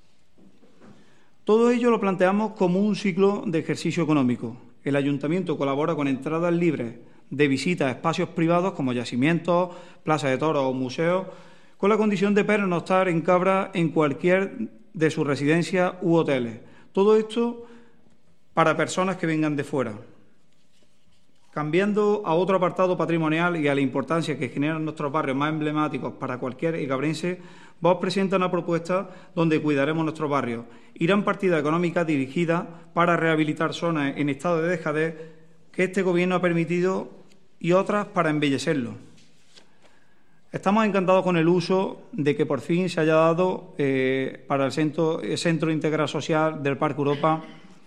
Todo ello lo planteamos como un ciclo de ejercicio económico. El Ayuntamiento colabora con entradas libres de visitas a espacios privados como yacimientos, plazas de toros o museos, con la condición de pernoctar en Cabra en cualquier de sus residencias u hoteles. Todo esto para personas que vengan de fuera. Cambiando a otro apartado patrimonial y a la importancia que generan nuestros barrios más emblemáticos para cualquier igabrense, Vox presenta una propuesta donde cuidaremos nuestros barrios. Irán partidas económicas dirigidas para rehabilitar zonas en estado de dejadez que este Gobierno ha permitido y otras para embellecerlo. Estamos encantados con el uso de que por fin se haya dado para el Centro Integral Social del Parque Europa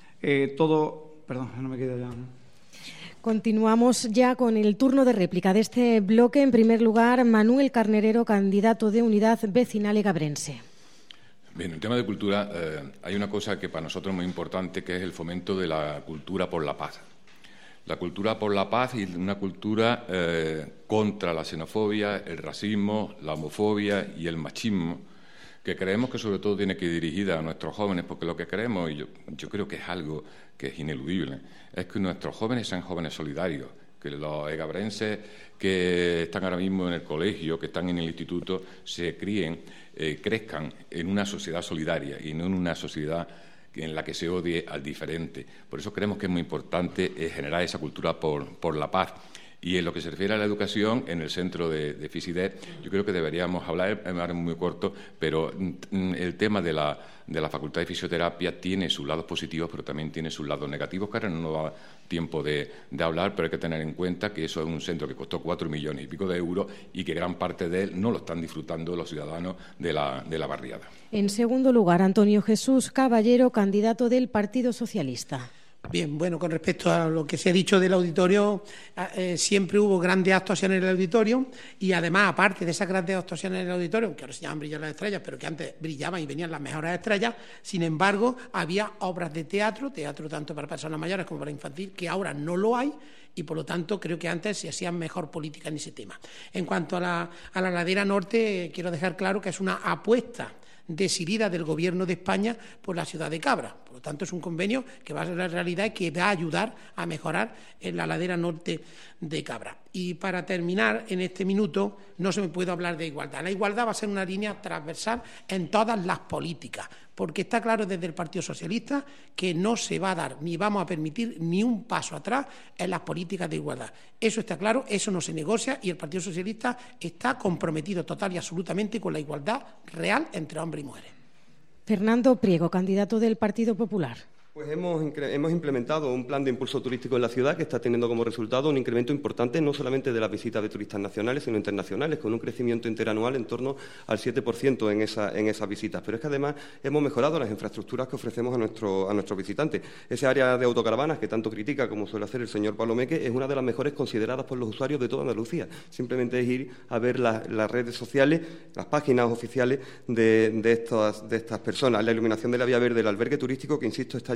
todo... Perdón, no me queda ya... ¿no? Continuamos ya con el turno de réplica de este bloque. En primer lugar, Manuel Carnerero, candidato de Unidad Vecinal Egabrense. Bien, en el tema de cultura hay una cosa que para nosotros es muy importante, que es el fomento de la cultura por la paz. La cultura por la paz y una cultura contra la xenofobia, el racismo, la homofobia y el machismo, que creemos que sobre todo tiene que ir dirigida a nuestros jóvenes, porque lo que queremos, y yo creo que es algo que es ineludible, es que nuestros jóvenes sean jóvenes solidarios, que los egabrenses que están ahora mismo en el colegio, que están en el instituto, se críen, crezcan en una sociedad solidaria y no en una sociedad en la que se odie al diferente. Por eso creemos que es muy importante generar esa cultura por la paz. Y en lo que se refiere a la educación, en el centro de FISIDER, yo creo que deberíamos hablar, es muy corto, pero el tema de la Facultad de Fisioterapia tiene sus lados positivos, pero también tiene sus lados negativos, que ahora no nos da tiempo de hablar, pero hay que tener en cuenta que eso es un centro que costó 4 millones y pico de euros y que gran parte de él no lo están disfrutando los ciudadanos de la barriada. En segundo lugar, Antonio Jesús Caballero, candidato del Partido Socialista. Bien, bueno, con respecto a lo que se ha dicho del auditorio, siempre hubo grandes actuaciones en el auditorio y además, aparte de esas grandes actuaciones en el auditorio, que ahora se llaman Brillar las Estrellas, pero que antes brillaban y venían las mejores estrellas, sin embargo, había obras de teatro tanto para personas mayores como para infantil, que ahora no lo hay y, por lo tanto, creo que antes se hacía mejor política en ese tema. En cuanto a la ladera norte, quiero dejar claro que es una apuesta decidida del Gobierno de España por la ciudad de Cabra. Por lo tanto, es un convenio que va a ser la realidad y que va a ayudar a mejorar en la ladera norte de Cabra. Y para terminar, en este minuto, no se me puede hablar de igualdad. La igualdad va a ser una línea transversal en todas las políticas, porque está claro desde el Partido Socialista que no se va a dar ni vamos a permitir ni un paso atrás en las políticas de igualdad. Eso está claro, eso no se negocia y el Partido Socialista está comprometido total y absolutamente con la igualdad real entre hombres y mujeres. Fernando Priego, candidato del Partido Popular. Pues hemos implementado un plan de impulso turístico en la ciudad que está teniendo como resultado un incremento importante no solamente de las visitas de turistas nacionales, sino internacionales, con un crecimiento interanual en torno al 7% en esas visitas. Pero es que además hemos mejorado las infraestructuras que ofrecemos a nuestros visitantes. Ese área de autocaravanas que tanto critica, como suele hacer el señor Pablo Meque, es una de las mejores consideradas por los usuarios de toda Andalucía. Simplemente es ir a ver las redes sociales, las páginas oficiales de estas personas. La iluminación de la vía verde, el albergue turístico, que insisto, está ya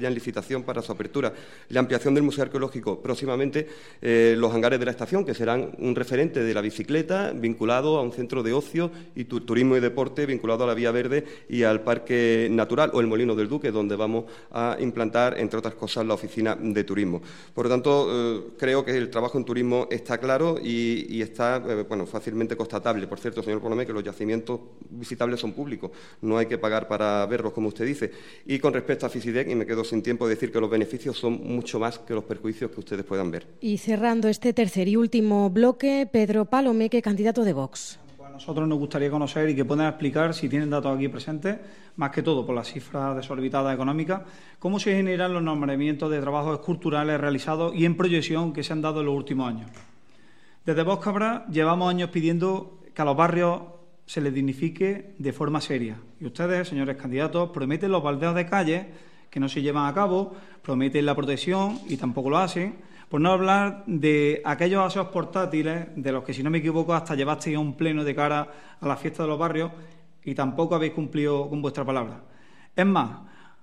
en licitación para su apertura. La ampliación del Museo Arqueológico, próximamente los hangares de la estación, que serán un referente de la bicicleta vinculado a un centro de ocio y turismo y deporte vinculado a la Vía Verde y al Parque Natural, o el Molino del Duque, donde vamos a implantar, entre otras cosas, la oficina de turismo. Por lo tanto, creo que el trabajo en turismo está claro y está fácilmente constatable. Por cierto, señor Palomer, que los yacimientos visitables son públicos, no hay que pagar para verlos, como usted dice. Y con respecto a Fisidec, y me quedo sin tiempo de decir que los beneficios son mucho más que los perjuicios que ustedes puedan ver. Y cerrando este tercer y último bloque, Pedro Palomeque, candidato de Vox. A nosotros nos gustaría conocer y que puedan explicar, si tienen datos aquí presentes, más que todo por las cifras desorbitadas económicas, cómo se generan los nombramientos de trabajos esculturales realizados y en proyección que se han dado en los últimos años. Desde Vox Cabra llevamos años pidiendo que a los barrios se les dignifique de forma seria. Y ustedes, señores candidatos, prometen los baldeos de calles que no se llevan a cabo, prometen la protección y tampoco lo hacen, por no hablar de aquellos aseos portátiles de los que, si no me equivoco, hasta llevasteis a un pleno de cara a la fiesta de los barrios y tampoco habéis cumplido con vuestra palabra. Es más,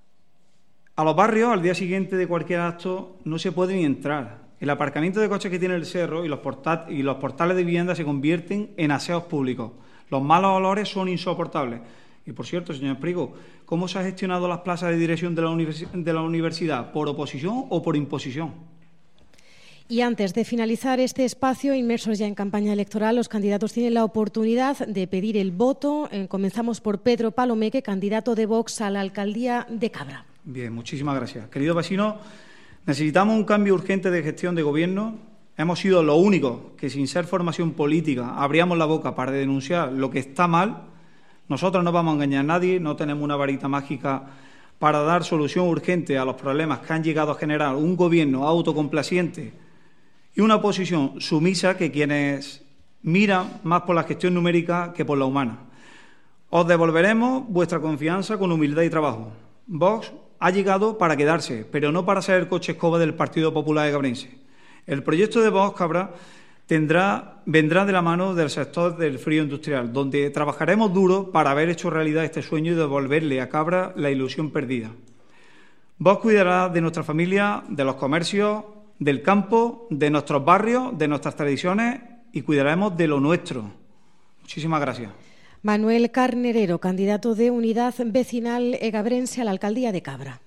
a los barrios, al día siguiente de cualquier acto, no se puede ni entrar. El aparcamiento de coches que tiene el cerro y los portales de vivienda se convierten en aseos públicos. Los malos olores son insoportables. Y, por cierto, señor Prigo, ¿cómo se han gestionado las plazas de dirección de la universidad? ¿Por oposición o por imposición? Y antes de finalizar este espacio, inmersos ya en campaña electoral, los candidatos tienen la oportunidad de pedir el voto. Comenzamos por Pedro Palomeque, candidato de Vox a la alcaldía de Cabra. Bien, muchísimas gracias. Queridos vecinos, necesitamos un cambio urgente de gestión de gobierno. Hemos sido los únicos que, sin ser formación política, abríamos la boca para denunciar lo que está mal. Nosotros no vamos a engañar a nadie, no tenemos una varita mágica para dar solución urgente a los problemas que han llegado a generar un gobierno autocomplaciente y una oposición sumisa que quienes miran más por la gestión numérica que por la humana. Os devolveremos vuestra confianza con humildad y trabajo. Vox ha llegado para quedarse, pero no para ser el coche escoba del Partido Popular Cabrense. El proyecto de Vox Cabra vendrá de la mano del sector del frío industrial, donde trabajaremos duro para haber hecho realidad este sueño y devolverle a Cabra la ilusión perdida. Vox cuidará de nuestra familia, de los comercios, del campo, de nuestros barrios, de nuestras tradiciones y cuidaremos de lo nuestro. Muchísimas gracias. Manuel Carnerero, candidato de Unidad Vecinal Egabrense a la alcaldía de Cabra.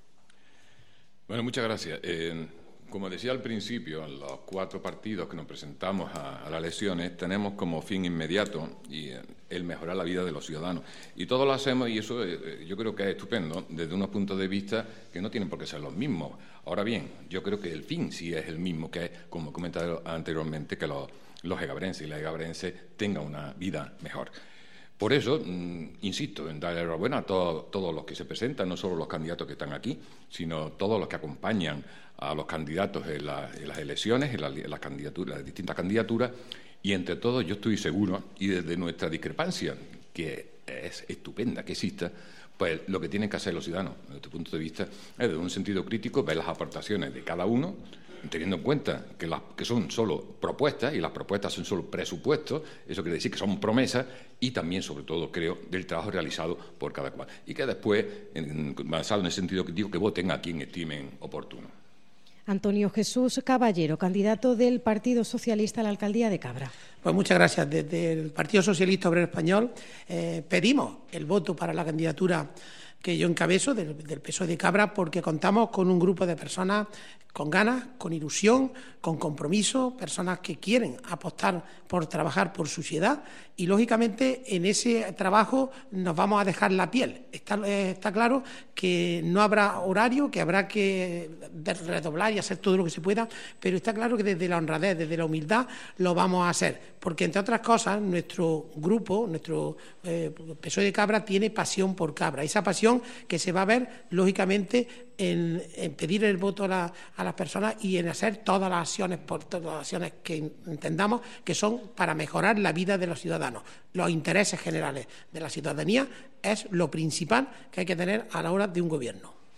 Bueno, muchas gracias. Como decía al principio, los 4 partidos que nos presentamos a las elecciones tenemos como fin inmediato el mejorar la vida de los ciudadanos. Y todos lo hacemos y eso yo creo que es estupendo desde unos puntos de vista que no tienen por qué ser los mismos. Ahora bien, yo creo que el fin sí es el mismo, que es, como he comentado anteriormente, que los egabrenses y las egabrenses tengan una vida mejor. Por eso, insisto en darle enhorabuena a todos los que se presentan, no solo los candidatos que están aquí, sino todos los que acompañan a los candidatos en las elecciones, en las distintas candidaturas, y entre todos yo estoy seguro, y desde nuestra discrepancia, que es estupenda que exista, pues lo que tienen que hacer los ciudadanos, desde este punto de vista, es desde un sentido crítico ver las aportaciones de cada uno, teniendo en cuenta que son solo propuestas, y las propuestas son solo presupuestos, eso quiere decir que son promesas, y también, sobre todo, creo, del trabajo realizado por cada cual. Y que después, basado en el sentido crítico, que voten a quien estimen oportuno. Antonio Jesús Caballero, candidato del Partido Socialista a la alcaldía de Cabra. Pues muchas gracias. Desde el Partido Socialista Obrero Español pedimos el voto para la candidatura que yo encabezo del PSOE de Cabra, porque contamos con un grupo de personas con ganas, con ilusión, con compromiso, personas que quieren apostar por trabajar por su ciudad y, lógicamente, en ese trabajo nos vamos a dejar la piel. Está claro que no habrá horario, que habrá que redoblar y hacer todo lo que se pueda, pero está claro que desde la honradez, desde la humildad, lo vamos a hacer, porque, entre otras cosas, nuestro grupo, nuestro PSOE de Cabra, tiene pasión por Cabra. Esa pasión que se va a ver, lógicamente, en pedir el voto a las personas y en hacer todas las acciones que entendamos que son para mejorar la vida de los ciudadanos. Los intereses generales de la ciudadanía es lo principal que hay que tener a la hora de un gobierno.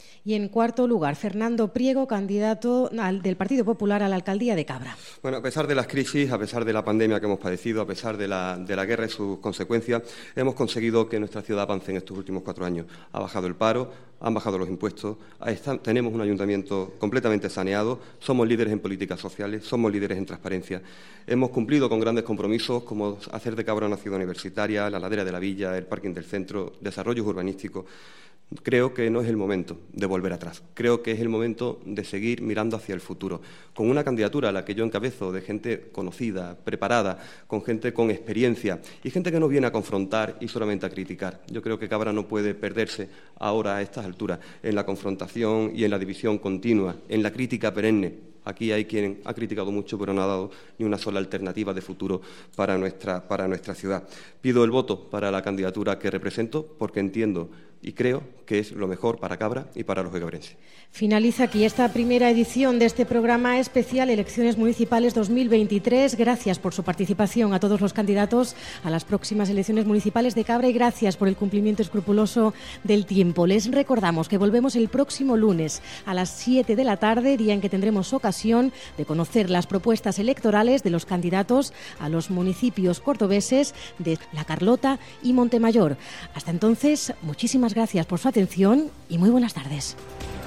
Y en cuarto lugar, Fernando Priego, candidato del Partido Popular a la alcaldía de Cabra. Bueno, a pesar de las crisis, a pesar de la pandemia que hemos padecido, a pesar de la guerra y sus consecuencias, hemos conseguido que nuestra ciudad avance en estos últimos 4 años. Ha bajado el paro, han bajado los impuestos, tenemos un ayuntamiento completamente saneado, somos líderes en políticas sociales, somos líderes en transparencia. Hemos cumplido con grandes compromisos como hacer de Cabra una ciudad universitaria, la ladera de la villa, el parking del centro, desarrollos urbanísticos. Creo que no es el momento de volver atrás. Creo que es el momento de seguir mirando hacia el futuro, con una candidatura a la que yo encabezo de gente conocida, preparada, con gente con experiencia y gente que no viene a confrontar y solamente a criticar. Yo creo que Cabra no puede perderse ahora a estas alturas en la confrontación y en la división continua, en la crítica perenne. Aquí hay quien ha criticado mucho, pero no ha dado ni una sola alternativa de futuro para nuestra ciudad. Pido el voto para la candidatura que represento porque entiendo y creo que es lo mejor para Cabra y para los cabrenses. Finaliza aquí esta primera edición de este programa especial Elecciones Municipales 2023. Gracias por su participación a todos los candidatos a las próximas elecciones municipales de Cabra y gracias por el cumplimiento escrupuloso del tiempo. Les recordamos que volvemos el próximo lunes a las 7 de la tarde, día en que tendremos ocasión de conocer las propuestas electorales de los candidatos a los municipios cordobeses de La Carlota y Montemayor. Hasta entonces, muchísimas gracias por su atención y muy buenas tardes.